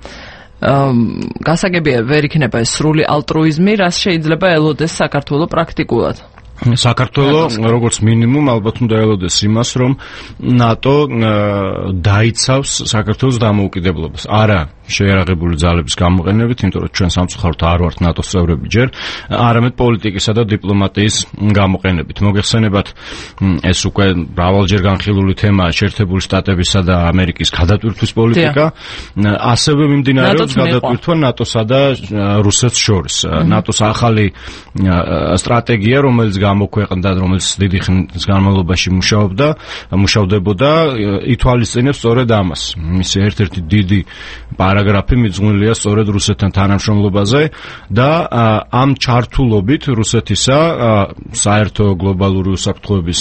გასაგებია ვერ იქნება ეს სრული ალტრუიზმი, რაც შეიძლება ელოდეს საქართველო პრაქტიკულად. საქართველო როგორც მინიმუმ ალბათ უნდა ელოდეს იმას, რომ ნატო დაიცავს საქართველოს დამოუკიდებლობას. არა შეიარაღებული ძალების გამოყენებით, იმიტომ რომ ჩვენ სამწუხაროდ არ ვართ ნატოს წევრები ჯერ, არამედ პოლიტიკისა და დიპლომატიის გამოყენებით. მოგეხსენებათ, ეს უკვე მრავალჯერ განხილული თემაა შეერთებული შტატებისა და ამერიკის გადატვირთვის პოლიტიკა, ასევე მიმდინარეობს გადატვირთვა ნატოსა და რუსეთს შორის. ნატოს ახალი სტრატეგია, რომელიც გამოქვეყნდა, რომელიც დიდი ხნის განმავლობაში მუშაობდა, მუშავდებოდა, ითვალისწინებს სწორედ ამას. მისი ერთ-ერთი დიდი პარაგრაფი მიძღვნილია სწორედ რუსეთთან თანამშრომლობაზე და ამ ჩართულობით რუსეთისა საერთო გლობალური უსაფრთხოების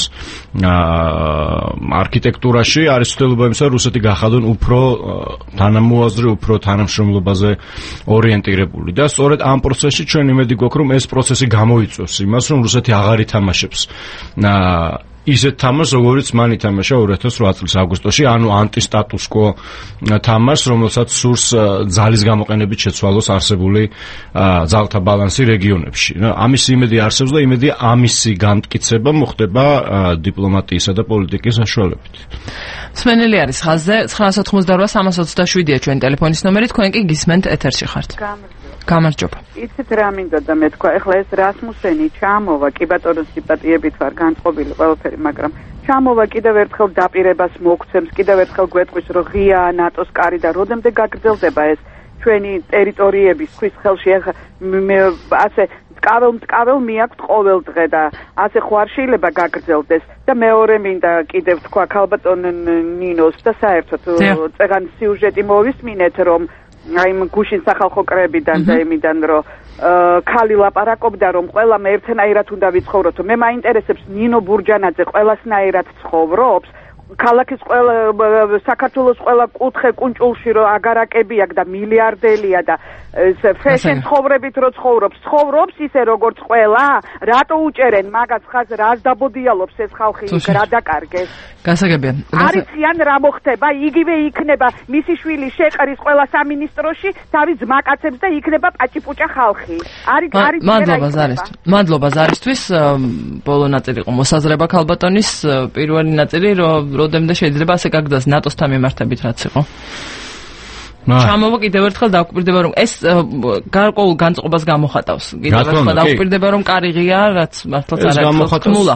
არქიტექტურაში არის ცდილობა იმისა, რომ რუსეთი გახადონ უფრო თანამოაზრე, უფრო თანამშრომლობაზე ორიენტირებული და სწორედ ამ პროცესში ჩვენ იმედი გვაქვს, რომ ეს პროცესი გამოიწვევს იმას, რომ რუსეთი აღარ ითამაშებს ისეთ თამაშს, როგორიც მან ითამაშა ორი ათას ოთხ წლის აგვისტოში, ანუ ანტისტატუსკო თამაშს, რომელსაც სურს ძალის გამოყენებით შეცვალოს არსებული ძალთა ბალანსი რეგიონებში. ამის იმედი არსებობს და იმედია ამისი განმტკიცება მოხდება დიპლომატიისა და პოლიტიკის საშუალებით. სმენელი არის ხაზზე ცხრაას ოთხმოცდაორვა სამას ოცდაშვიდია ჩვენი ტელეფონის ნომერი, თქვენ კი გისმენთ ეთერში ხართ. გამარჯობა. იცით რა მინდა და მე თქვა, ეხლა ეს რასმუსენი ჩამოვა, კი ბატონო სიმპათიებით ვარ განწყობილი ყველაფერი, მაგრამ ჩამოვა კიდევ ერთხელ დაპირებას მოგცემს, კიდევ ერთხელ გვეტყვის, რომ ღია ნატოს კარი და როდემდე გაგრძელდება ეს ჩვენი ტერიტორიების ქვის ხელში ასე კაվել მკაվել მიაქვთ ყოველ დღე და ასე ხო არ შეიძლება გაგრძელდეს და მეორე მინდა კიდევ თქვა ქალბატონ ნინოს და საერთოდ წეგან სიუჟეტი მოვისმინეთ რომ აი გუშინ სახალხო კრებიდან და იმიდან რომ ქალი ლაპარაკობდა რომ ყველამ ერთნაირად უნდა ვიცხოვროთ. მე მაინტერესებს ნინო ბურჯანაძე ყველასნაირად ცხოვრობს ქალაქის ყველა საქართველოს ყველა კუთხე კუნჭულში რომ აგარაკები აქვს და მილიარდელია და ფეშენ ცხოვრებით რო ცხოვრობს ცხოვრობს ისე როგორც ყველა რატო უჭერენ მაგას ხაზ რას დაბოდიალობს ეს ხალხი რა დაკარგეს გასაგებია არიციან რა მოხდება იგივე იქნება მისი შვილი შეყრის ყველა სამინისტროში თავის ძმაკაცებს და იქნება პაჭიპუჭა ხალხი არის არის მადლობა ზარისთვის მადლობა ზარისთვის ბოლო ნაწილი იყო მოსაზრება ქალბატონის პირველი ნაწილი რომ როდემდე შეიძლება ასე გაგდას ნატოსთან მიმართებით რაც იყო ჩამოვა კიდევ ერთხელ დაუკვირდება რომ ეს გარკვეულ განწყობას გამოხატავს კიდევ ერთხელ დაუკვირდება რომ კარი ღია რაც მართლაც არ არის თქმულა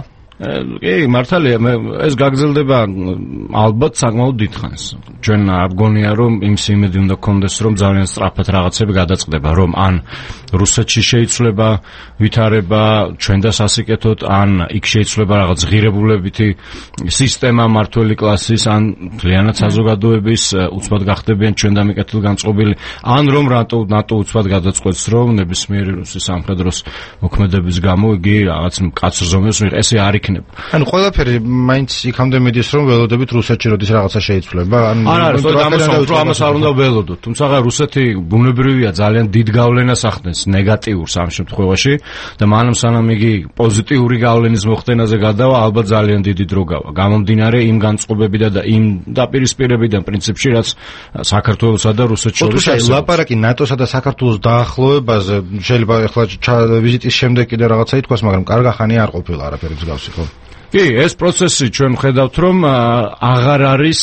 კი მართალია ეს გაგრძელდება ალბათ საკმაოდ დიდხანს ჩვენ არ გონია რომ იმ სიმედი უნდა გქონდეს რომ ძალიან სწრაფად რაღაცები გადაწყდება რომ ან რუსეთში შეიცვლება ვითარება ჩვენ და სასიკეთოდ ან იქ შეიცვლება რაღაც ღირებულებითი სისტემა მართველი კლასის ან მთლიანად საზოგადოების უცბად გახდებიან ჩვენ და მიკეთილგანწყობილი ან რომ რატო ნატო უცბად გადაწყვეტს რომ ნებისმიერი რუსის სამხედროს მოქმედების გამო იგი რაღაც მკაცრ ზომებს მიიღებს ესე არ ანუ ყველაფერი მაინც იქამდე მიდის რომ ველოდებით რუსეთში როდის რაღაცა შეიცვლება ან არა არა ამას არ უნდა ველოდოთ თუმცა რუსეთი ბუნებრივია ძალიან დიდ გავლენას ახდენს ნეგატიურს ამ შემთხვევაში და მანამ სანამ იგი პოზიტიური გავლენის მოხდენაზე გადავა ალბათ ძალიან დიდი დრო გავა გამომდინარე იმ განწყობებიდან და იმ დაპირისპირებიდან პრინციპში რაც საქართველოსა და რუსეთს შორის არის ლაპარაკი ნატოსა და საქართველოს დაახლოებაზე შეიძლება ახლა ვიზიტის შემდეგ კიდე რაღაცა ითქვას მაგრამ კარგა ხანი არ ყოფილა არაფერი მსგავსი ხო კი, ეს პროცესი ჩვენ ხედავთ, რომ აღარ არის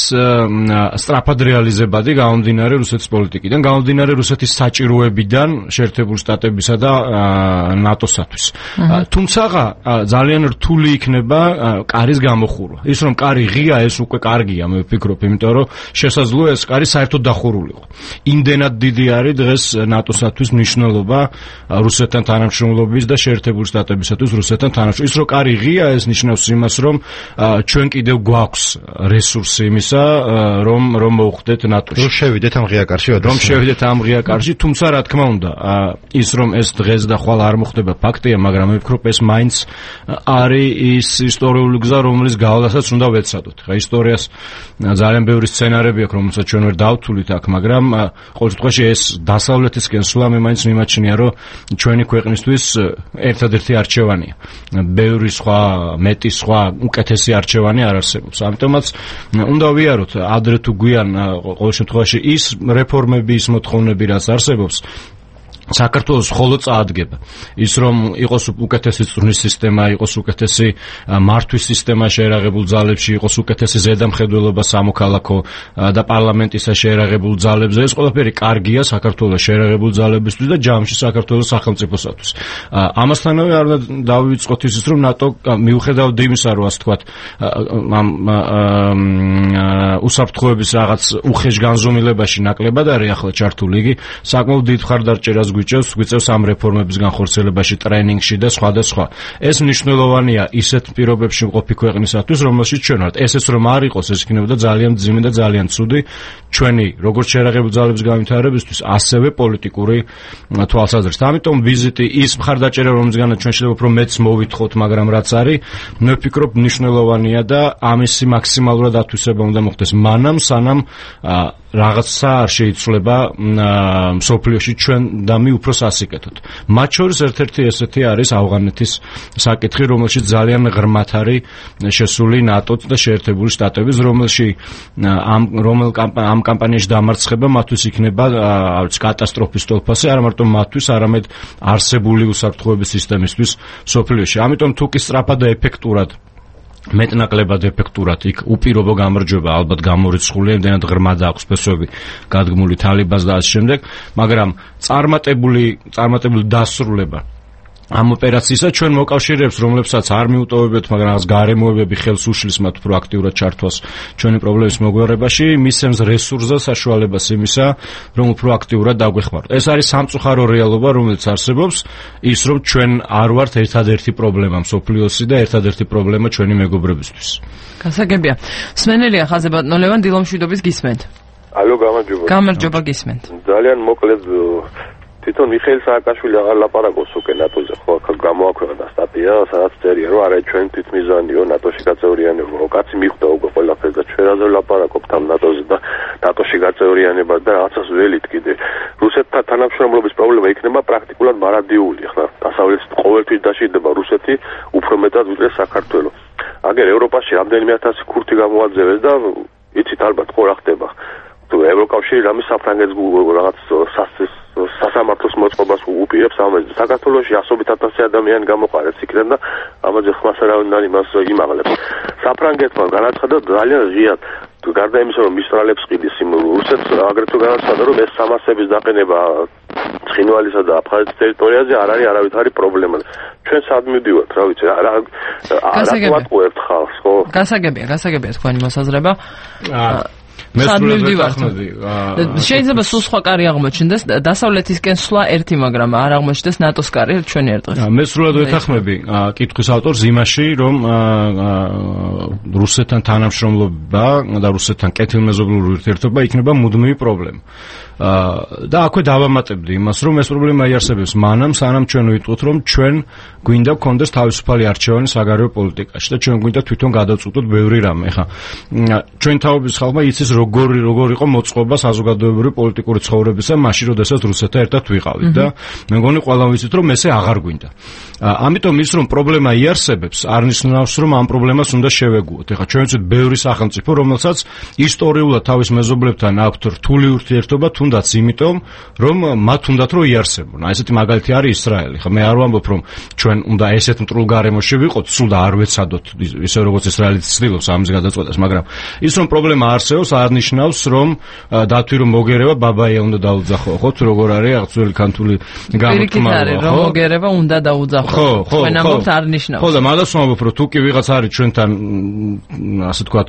სწრაფად რეალიზებადი გამომდინარე რუსეთის პოლიტიკიდან, გამომდინარე რუსეთის საჭიროებიდან შეერთებულ შტატებისა და ნატოსათვის. თუმცა ძალიან რთული იქნება კარის გამოხურვა. ის რომ კარი ღია, ეს უკვე კარგია, მე ვფიქრობ, იმიტომ რომ შესაძლოა ეს კარი საერთოდ დახურულიყო. იმდენად დიდი არის დღეს ნატოსათვის მნიშვნელობა რუსეთთან თანამშრომლობის და შეერთებულ შტატებისათვის რუსეთთან თანამშრომლობის. ის რომ კარი ღია, ეს ნიშნავს იმას რომ ჩვენ კიდევ გვაქვს რესურსი იმისა რომ რომ მოუხდეთ ნატოში რომ შევიდეთ ამ ღია კარში რომ შევიდეთ ამ ღია კარში თუმცა რა თქმა უნდა ის რომ ეს დღეს და ხვალ არ მოხდება ფაქტია მაგრამ მე ვფიქრობ ეს მაინც არის ის ისტორიული გზა რომლის გავლასაც უნდა ვეცადოთ ხა ისტორიას ძალიან ბევრი სცენარები აქვს რომელსაც ჩვენ ვერ დავთვლით აქ მაგრამ ყოველ შემთხვევაში ეს დასავლეთისკენ სულა მე მაინც მიმაჩნია რომ ჩვენი ქვეყნისთვის ერთადერთი არჩევანია ბევრი სხვა მეტი სხვა უკეთესი არჩევანი არ არსებობს. ამიტომაც უნდა ვიაროთ ადრე თუ გვიან ყოველ შემთხვევაში ის რეფორმები, ის მოთხოვნები, რაც არსებობს საქართველოს მხოლოდ წაადგება. ის რომ იყოს უკეთესი წვრთნის სისტემა, იყოს უკეთესი მართვის სისტემა შეერაღებულ ძალებში, იყოს უკეთესი ზედამხედველობა სამოქალაქო და პარლამენტისა შეერაღებულ ძალებზე, ეს ყველაფერი კარგია საქართველოს შეერაღებულ ძალებისთვის და ჯამში საქართველოს სახელმწიფოსათვის. ამასთანავე არ უნდა დავივიწყოთ ის რომ ნატო მიუხედავად იმისა, რომ ასე ვთქვათ, ამ უსაფრთხოების რაღაც უხეშ განზომილებაში ნაკლებად არის ახლა ჩართული იგი, საკმაოდ დიდ მხარდარჭერას გვიჭევს, გვიწევს ამ რეფორმების განხორციელებაში, ტრენინგში და სხვა და სხვა. ეს მნიშვნელოვანია ისეთ პირობებში მყოფი ქვეყნისათვის, რომელშიც ჩვენ ვართ. ესეც რომ არ იყოს, ეს იქნებოდა ძალიან მძიმე და ძალიან ცუდი ჩვენი როგორც შეერაღებულ ძალების განვითარებისთვის, ასევე პოლიტიკური თვალსაზრისით. ამიტომ ვიზიტი ის მხარდაჭერა, რომელზეც ჩვენ შეიძლება უფრო მეც მოვითხოვთ, მაგრამ რაც არის, მე ვფიქრობ მნიშვნელოვანია და ამისი მაქსიმალურად ათვისება უნდა მოხდეს მანამ, სანამ რაღაცა არ შეიცვლება მსოფლიოში ჩვენ და მი უფრო სასიკეთოდ. მათ შორის ერთ-ერთი ესეთი არის ავღანეთის საკითხი, რომელშიც ძალიან ღრმად არის შესული ნატო და შეერთებული შტატების, რომელში ამ რომელ ამ კამპანიაში დამარცხება მათთვის იქნება კატასტროფის თვალსაზრისით, არა მარტო მათთვის, არამედ არსებული უსაფრთხოების სისტემისთვის მსოფლიოში. ამიტომ თუ კი სწრაფად და ეფექტურად მეტნაკლებად ეფექტურად იქ უპირობო გამარჯვება ალბათ გამორიცხულია, იმდენად ღრმად აქვს ფესვები გადგმული თალიბანს და ასე შემდეგ, მაგრამ წარმატებული წარმატებული დასრულება ამ ოპერაციისა ჩვენ მოკავშირეებს, რომლებსაც არ მიუტოვებთ, მაგრამ რაღაც გარემოებები ხელს უშლის მათ უფრო აქტიურად ჩართვას ჩვენი პრობლემის მოგვარებაში, მისცემს რესურსს, საშუალებას იმისა, რომ უფრო აქტიურად დაგვეხმაროთ. ეს არის სამწუხარო რეალობა, რომელიც არსებობს, ის რომ ჩვენ არ ვართ ერთადერთი პრობლემა მსოფლიოსი და ერთადერთი პრობლემა ჩვენი მეგობრებისთვის. გასაგებია. სმენელია ხაზებადნო ლევან დილომშვიდობის გისმენთ. ალო, გამარჯობა. გამარჯობა გისმენთ. ძალიან მოკლედ თვითონ მიხეილ სააკაშვილი აღარ ლაპარაკობს უკვე ნატოზე, ხო, აქ გამოაქვეყნა სტატია, სადაც წერია, რომ არა ჩვენ თვითმიზანიო ნატოში გაწევრიანება, კაცი მიხვდა უკვე ყველაფერს და ჩვენ რაზე ვლაპარაკობთ ამ ნატოზე და ნატოში გაწევრიანება და რაღაცას ველით კიდე. რუსეთთან თანამშრომლობის პრობლემა იქნება პრაქტიკულად მარადიული, ხლა დასავლეთით ყოველთვის დაშიდება რუსეთი უფრო მეტად ვიდრე საქართველო. აგერ ევროპაში რამდენიმე ათასი ქურთი გამოაძევეს და იცით ალბათ ხო რა ხდება. თუ ევროკავშირი რამის საფრანგეთს რაღაც სასამართლოს მოწყობას უპირებს ამაზე. საქართველოში ასობით ათასი ადამიანი გამოყარეს იქიდან და ამაზე ხმას არავინ არ იმას იმაღლებს. საფრანგეთმა განაცხადა ძალიან ღიად, გარდა იმისა, რომ მისტრალებს ყიდის იმ რუსეთს, აგრეთვე განაცხადა, რომ ეს სამასების დაყენება ცხინვალისა და აფხაზეთის ტერიტორიაზე არ არის არავითარი პრობლემა. ჩვენ სად მივდივართ, რა ვიცი, რა რა ვატყუებთ ხალხს, ხო? გასაგებია, გასაგებია თქვენი მოსაზრება. მე მივდივართ. შეიძლება სულ სხვა კარი აღმოჩნდეს, დასავლეთისკენ სვლა ერთი, მაგრამ არ აღმოჩნდეს ნატოს კარი ჩვენი ერთ დღეს. მე სრულად ვეთანხმები კითხვის ავტორს იმაში, რომ რუსეთთან თანამშრომლობა და რუსეთთან კეთილმეზობლური ურთიერთობა იქნება მუდმივი პრობლემა. და აქვე დავამატებდი იმას, რომ ეს პრობლემა იარსებებს მანამ, სანამ ჩვენ ვიტყვით, რომ ჩვენ გვინდა გქონდეს თავისუფალი არჩევანი საგარეო პოლიტიკაში და ჩვენ გვინდა თვითონ გადავწყვიტოთ ბევრი რამე. ხა ჩვენ თავის ხალხმა იცის როგორი როგორ იყო მოწყობა საზოგადოებრივი პოლიტიკური ცხოვრებისა მაშინ, როდესაც რუსეთთან ერთად ვიყავით და მე მგონი ყველამ ვიცით, რომ ესე აღარ გვინდა. ამიტომ ის რომ პრობლემა იარსებებს, არ ნიშნავს, რომ ამ პრობლემას უნდა შევეგუოთ. ხა ჩვენ ვიცით ბევრი სახელმწიფო, რომელსაც ისტორიულად თავის მეზობლებთან აქვთ რთული ურთიერთობა, თუნდაც იმიტომ, რომ მათ უნდათ რომ იარსებონ. ესეთი მაგალითი არის ისრაელი. ხა მე არ ვამბობ, რომ ჩვენ უნდა ესეთ მტრულ გარემოში ვიყოთ, სულ და არ ვეცადოთ ისე როგორც ისრაელი ცდილობს ამის გადაწყვეტას, მაგრამ ის რომ პრობლემა არსებობს, არ ნიშნავს, რომ დათვი რომ მოგერება ბაბაია უნდა დაუძახო, ხო? თუ როგორ არის რაღაც ძველი ქანთული გამოთქმა, ხო? რომ მოგერება უნდა დაუძახო. ხო, ხო, ჩვენ ამბობთ არ ნიშნავს. ხო და მაგას ვამბობ, რომ თუ კი ვიღაც არის ჩვენთან ასე ვთქვათ,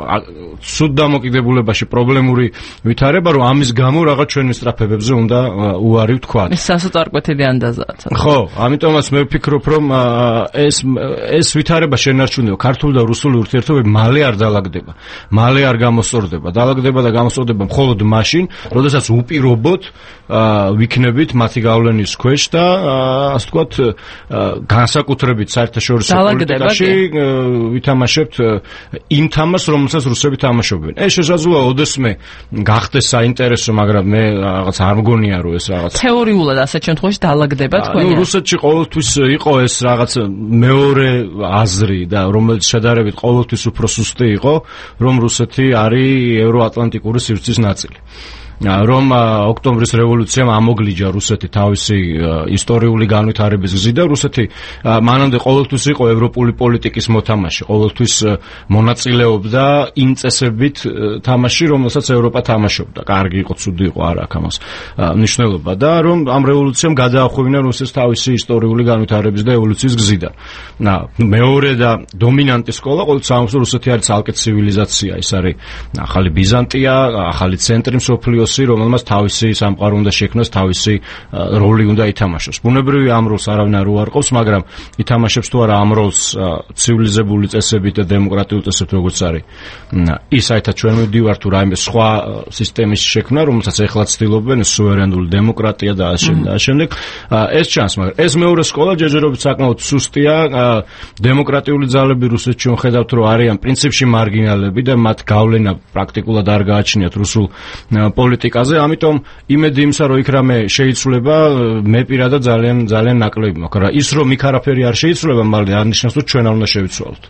სუდ დამოკიდებულებაში პრობლემური ვითარება, რომ ამის გამო რაღაც ჩვენი სწრაფებებზე უნდა უარი ვთქვათ. ეს სასოწარკვეთილი ანდაზაა. ხო, ამიტომაც მე ვფიქრობ, რომ ეს ეს ვითარება შენარჩუნდება ქართული და რუსული ურთიერთობები მალე არ დაალაგდება. მალე არ გამოსწორდება. დაალაგდება და გამოსწორდება მხოლოდ მაშინ, როდესაც უპირობოდ ვიქნებით მათი გავლენის ქვეშ და ასე ვთქვათ, განსაკუთრებით საერთაშორისო პოლიტიკაში ვითამაშებთ იმ თამაშს, რომელსაც რუსები თამაშობენ. ეს შესაძლოა ოდესმე გახდეს საინტერესო, მაგრამ მე რაღაც არ მგონია, რომ ეს რაღაც თეორიულად ასეთ შემთხვევაში დაალაგდება თქვენ. ნუ რუსეთში ყოველთვის იყო ეს რაღაც მეორე აზრი და რომელიც შედარებით ყოველთვის უფრო სუსტი იყო, რომ რუსეთი არის ევროატლანტიკური სივრცის ნაწილი. რომ ოქტომბრის რევოლუციამ ამოგლიჯა რუსეთი თავისი ისტორიული განვითარების გზით და რუსეთი მანამდე ყოველთვის იყო ევროპული პოლიტიკის მოთამაშე, ყოველთვის მონაწილეობდა იმ წესებით თამაში, რომელსაც ევროპა თამაშობდა. კარგი იყო, ცუდი იყო, არ აქვს ამას მნიშვნელობა და რომ ამ რევოლუციამ გადაახვევინა რუსეთს თავისი ისტორიული განვითარების და ევოლუციის გზიდან. მეორე და დომინანტი სკოლა ყოველთვის ამბობს, რუსეთი არის ცალკე ცივილიზაცია, ის არის ახალი ბიზანტია, ახალი ცენტრი მსოფლიოს, რომელმაც თავისი სამყარო უნდა შექმნას, თავისი როლი უნდა ითამაშოს. ბუნებრივი ამ როლს არავინ არ უარყოფს, მაგრამ ითამაშებს თუ არა ამ როლს ცივილიზებული წესებით და დემოკრატიულ წესებით, როგორც არის ის, საერთოდ ჩვენ მივდივართ თუ რაიმე სხვა სისტემის შექმნა, რომელსაც ეხლა ცდილობენ, სუვერენული დემოკრატია და ამ შემდეგ ეს ჩანს, მაგრამ ეს მეორე სკოლა ჯერჯერობით საკმაოდ სუსტია. დემოკრატიული ძალები რუსეთში ხედავთ, რომ არიან პრინციპში მარგინალები და მათ გავლენა პრაქტიკულად არ გააჩნიათ რუსულ პოლიტიკაზე, ამიტომ იმედი იმისა, რომ იქ რამე შეიცვლება, მე პირადად ძალიან ძალიან ნაკლები მაქვს, რა ის რომ იქ არაფერი არ შეიცვლება, მაგრამ არ ნიშნავს, რომ ჩვენ არ უნდა შევიცვალოთ.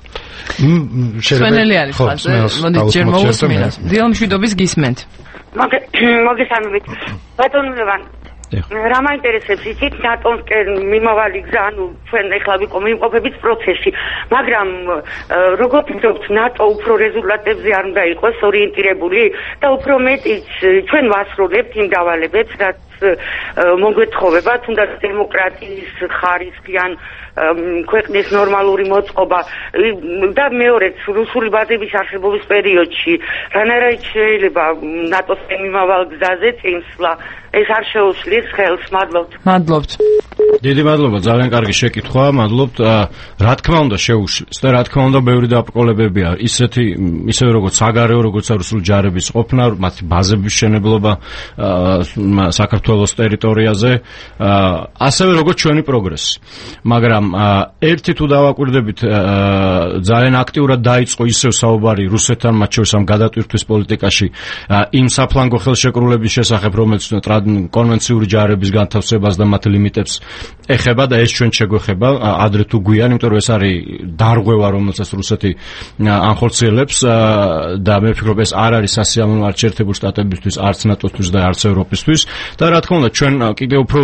ჩვენელი არის ხალხი, მოდი ჯერ მოусმინოთ. დილომშვიდობის გისმენთ. მოგესალმებით. ბატონო ლევან, რა მაინტერესებს იცით ნატოსკენ მიმავალი გზა, ანუ ჩვენ ეხლა ვიყო მიმყოფების პროცესში, მაგრამ როგორ ფიქრობთ, ნატო უფრო რეზულტატებზე არ უნდა იყოს ორიენტირებული და უფრო მეტიც ჩვენ ვასრულებთ იმ დავალებებს, რაც მოგვეთხოვება, თუნდაც დემოკრატიის ხარისხი ან ქვეყნის ნორმალური მოწყობა და მეორეც რუსული ბაზების არსებობის პერიოდში რანაირად შეიძლება ნატოს მიმავალ გზაზე წინსვლა ეს არ შეუსლის ხელს. მადლობთ. მადლობთ. დიდი მადლობა, ძალიან კარგი შეკითხვა, მადლობთ. რა თქმა უნდა შეუშლის და რა თქმა უნდა ბევრი დაბრკოლებებია, ისეთი ისევე როგორც საგარეო, როგორც რუსული ჯარების ყოფნა, მათი ბაზების შენებლობა საქართველოს ტერიტორიაზე, ასევე როგორც ჩვენი პროგრესი. მაგრამ ერთი თუ დავაკვირდებით, ძალიან აქტიურად დაიწყო ისევ საუბარი რუსეთთან, მათ შორის ამ გადატვირთვის პოლიტიკაში, იმ საფლანგო ხელშეკრულების შესახებ, რომელიც კონვენციური ჯარების განთავსებას და მათ ლიმიტებს ეხება და ეს ჩვენ შეგვეხება ადრე თუ გვიან, იმიტომ რომ ეს არის დარღვევა, რომელსაც რუსეთი ანხორციელებს და მე ვფიქრობ ეს არ არის სასიამოვნო არც შეერთებულ შტატებისთვის, არც ნატოსთვის და არც ევროპისთვის და რა თქმა უნდა ჩვენ კიდევ უფრო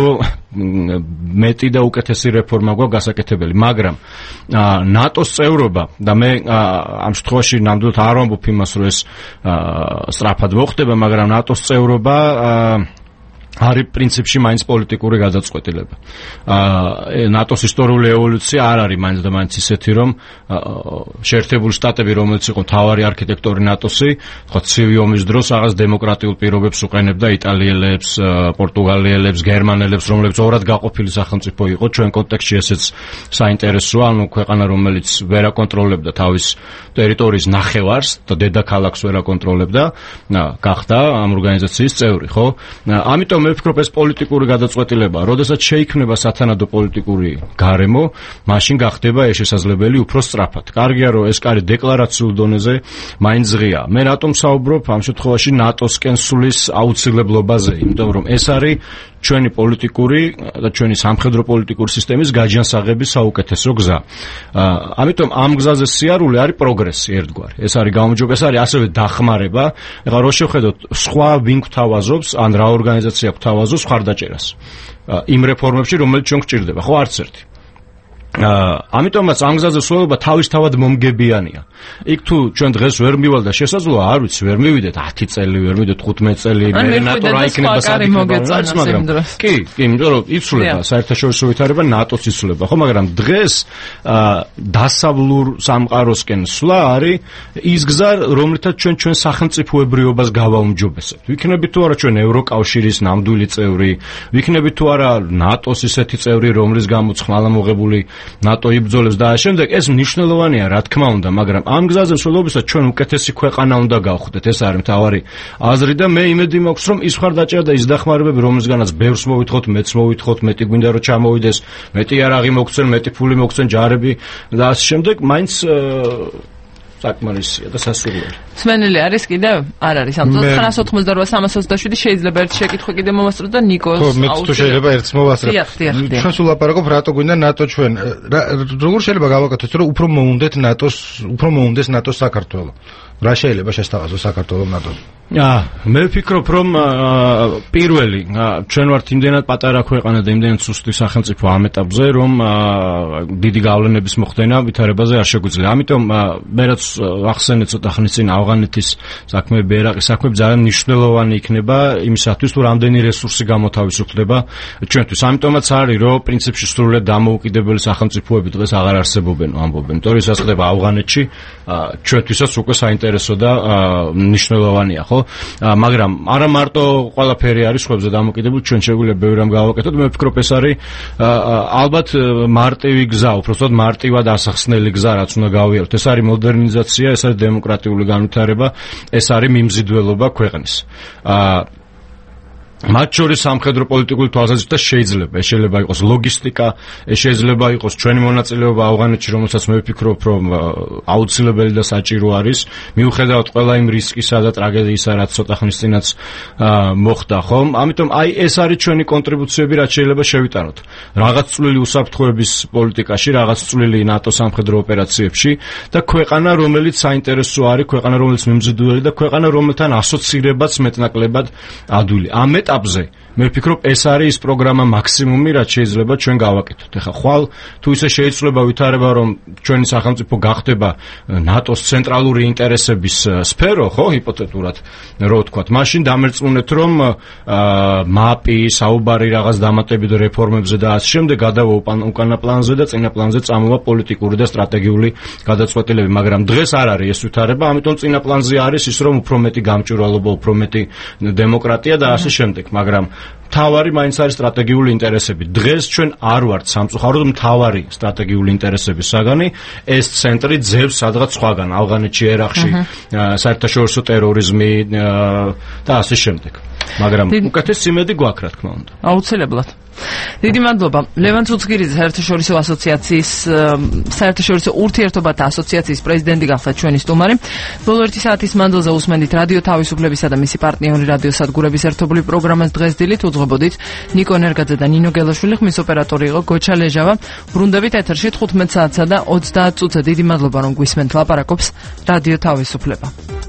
მეტი და უკეთესი რეფორმა გვაქვს გასაკეთებელი, მაგრამ ნატოს წევრობა და მე ამ შემთხვევაში ნამდვილად არ ვამბობ იმას, რომ ეს სწრაფად მოხდება, მაგრამ ნატოს წევრობა არის პრინციპში მაინც პოლიტიკური გადაწყვეტილება. ნატოს ისტორიული ევოლუცია არ არის მაინც და მაინც ისეთი, რომ შეერთებული შტატები, რომელიც იყო მთავარი არქიტექტორი ნატოსი, თქვა ცივი ომის დროს რაღაც დემოკრატიულ პირობებს უყენებდა იტალიელებს, პორტუგალიელებს, გერმანელებს, რომლებიც ორად გაყოფილი სახელმწიფო იყო. ჩვენ კონტექსტში ესეც საინტერესოა, ანუ ქვეყანა, რომელიც ვერ აკონტროლებდა თავის ტერიტორიის ნახევარს და დედაქალაქს ვერ აკონტროლებდა, გახდა ამ ორგანიზაციის წევრი, ხო? ამიტომ მე ვფიქრობ ეს პოლიტიკური გადაწყვეტილებაა. როდესაც შეიქმნება სათანადო პოლიტიკური გარემო, მაშინ გახდება ეს შესაძლებელი უფრო სწრაფად. კარგია რომ ეს კარი დეკლარაციულ დონეზე მაინც ღია. მე რატომ საუბრობ ამ შემთხვევაში ნატოსკენ სulis აუცილებლობაზე, იმიტომ რომ ეს არის ჩვენი პოლიტიკური და ჩვენი სამხედრო პოლიტიკური სისტემის გაჯანსაღების საუკეთესო გზა. ამიტომ ამ გზაზე სიარული არის პროგრესი ერთგვარი. ეს არის გაუმჯობესი, ეს არის ასევე დახმარება. ეხლა რო შევხედოთ სხვა ვინ გვთავაზობს, ან რა ორგანიზაცია გვთავაზობს ხარდაჭერას. იმ რეფორმებში, რომელიც ჩვენ გვჭირდება, ხო არც ერთი. ამიტომაც ამ გზაზე სულობა თავისთავად მომგებიანია. იქ თუ ჩვენ დღეს ვერ მივალ და შესაძლოა, არ ვიცი, ვერ მივიდეთ ათი წელი, ვერ მივიდეთ თხუთმეტი წელი, მე ნატო რა იქნება საკითხი, მაგრამ კი, კი, იმიტომ რომ იცვლება საერთაშორისო ვითარება, ნატოს იცვლება, ხო, მაგრამ დღეს დასავლურ სამყაროსკენ სვლა არის ის გზა, რომლითაც ჩვენ ჩვენ სახელმწიფოებრიობას გავაუმჯობესებთ. ვიქნებით თუ არა ჩვენ ევროკავშირის ნამდვილი წევრი, ვიქნებით თუ არა ნატოს ისეთი წევრი, რომლის გამოც ხმალამოღებული ნატო იბრძოლებს და შემდეგ ეს მნიშვნელოვანია, რა თქმა უნდა, მაგრამ ამ გზაზე სულობისას ჩვენ უკეთესი ქვეყანა უნდა გავხდეთ. ეს არის მთავარი აზრი და მე იმედი მაქვს, რომ ის ხარდაჭერა და ის დახმარებები, რომელსგანაც ბევრს მოვითხოვთ, მეც მოვითხოვთ, მეტი გვინდა რომ ჩამოვიდეს, მეტი იარაღი მოგცენ, მეტი ფული მოგცენ, ჯარები და ასე შემდეგ, მაინც საკმარისია და სასურველი. სმენელი არის კიდევ? არ არის. ამ ოთხ ოცდაოთხ სამას ოცდაშვიდი შეიძლება ერთი შეკითხვა კიდე მომასწროთ და ნიკოს აუცილებლად. ხო, მე თუ შეიძლება ერთს მოვასწრებ. ჩვენ სულ ლაპარაკობ რატო გვინდა ნატო ჩვენ. როგორ შეიძლება გავაკეთოთ, რომ უფრო მოუნდეთ ნატოს, უფრო მოუნდეს ნატოს საქართველოს? რა შეიძლება შესთავაზოს საქართველოს ნატოს? აა, მე ვფიქრობ, რომ პირველი, ჩვენ ვართ იმდენად პატარა ქვეყანა და იმდენად სუსტი სახელმწიფო ამ ეტაპზე, რომ დიდი გავლენების მოხდენა ვითარებაზე არ შეგვიძლია. ამიტომ მე რაც ახსენე ცოტა ხნის წინ ავღანეთის საქმეები, ერაყის საქმეები ძალიან მნიშვნელოვანი იქნება იმისათვის, თუ რამდენი რესურსი გამოთავისუფლდება ჩვენთვის. ამიტომაც არის, რომ პრინციპში სრულად დამოუკიდებელი სახელმწიფოები დღეს აღარ არსებობენ, ამბობენ. იმიტომ რომ ის ხდება ავღანეთში, ჩვენთვისაც უკვე საინტერესო და მნიშვნელოვანია, ხო? მაგრამ არა მარტო ყველაფერი არის ხებზე დამოკიდებული, ჩვენ შეგვიძლია ბევრი რამ გავაკეთოთ. მე ვფიქრობ ეს არის ალბათ მარტივი გზა, უბრალოდ მარტივად ასახსნელი გზა, რაც უნდა გავიაროთ. ეს არის მოდერნიზაცია, ეს არის დემოკრატიული განვითარება, ეს არის მიმზიდველობა ქვეყნის. მათ შორის სამხედრო პოლიტიკური თვალსაზრისით შეიძლება, ეს შეიძლება იყოს ლოგისტიკა, ეს შეიძლება იყოს ჩვენი მონაწილეობა ავღანეთში, რომელსაც მე ვფიქრობ, რომ აუცილებელი და საჭირო არის, მიუხედავად ყველა იმ რისკისა და ტრაგედიისა, რაც ცოტა ხნის წინაც მოხდა, ხო? ამიტომ აი ეს არის ჩვენი კონტრიბუციები, რაც შეიძლება შევიტანოთ. რაღაც წვლილი უსაფრთხოების პოლიტიკაში, რაღაც წვლილი ნატო სამხედრო ოპერაციებში და ქვეყანა, რომელიც საინტერესო არის, ქვეყანა, რომელიც მიმზიდველი და ქვეყანა, რომელთან ასოცირებაც მეტნაკლებად ადვილი. ამ ეტაპზე მე ვფიქრობ ეს არის ის პროგრამა მაქსიმუმი რაც შეიძლება ჩვენ გავაკეთოთ. ეხლა ხვალ თუ ისე შეიძლება ვითარება რომ ჩვენი სახელმწიფო გახდება ნატოს ცენტრალური ინტერესების სფერო, ხო, ჰიპოთეტურად რო ვთქვათ, მაშინ დამერწმუნეთ რომ მაპი, საუბარი რაღაც დამატებითი რეფორმებზე და ასე შემდეგ გადავა უკანა პლანზე და წინა პლანზე წამოვა პოლიტიკური და სტრატეგიული გადაწყვეტილები, მაგრამ დღეს არ არის ეს ვითარება, ამიტომ წინა პლანზე არის ის რომ უფრო მეტი გამჭვირვალობა, უფრო მეტი დემოკრატია და ასე შემდეგ, მაგრამ მთავარი მაინც არის სტრატეგიული ინტერესები. დღეს ჩვენ არ ვართ სამწუხაროდ მთავარი სტრატეგიული ინტერესების საგანი, ეს ცენტრი ძევს სადღაც სხვაგან, ავღანეთში, ერაყში, საერთაშორისო ტერორიზმი და ასე შემდეგ. მაგრამ უკეთეს იმედი გვაქვს, რა თქმა უნდა. აუცილებლად. დიდი მადლობა. ლევან ცუცგირიძე, საერთაშორისო ასოციაციის საერთაშორისო ურთიერთობათა ასოციაციის პრეზიდენტი გახლდათ ჩვენი სტუმარი. ბოლო ერთი საათის მანძილზე უსმენთ რადიო თავისუფლებისა და მისი პარტნიორი რადიო სადგურების ერთობლივ პროგრამას დღეს დილით უძღვებოდით ნიკო ნერგაძე და ნინო გელაშვილი, ხმის ოპერატორი იყო გოჩა ლეჟავა. ბრუნდებით ეთერში თხუთმეტ საათსა და ოცდაათ წუთზე. დიდი მადლობა რომ გვისმენთ, ლაპარაკობს რადიო თავისუფლება.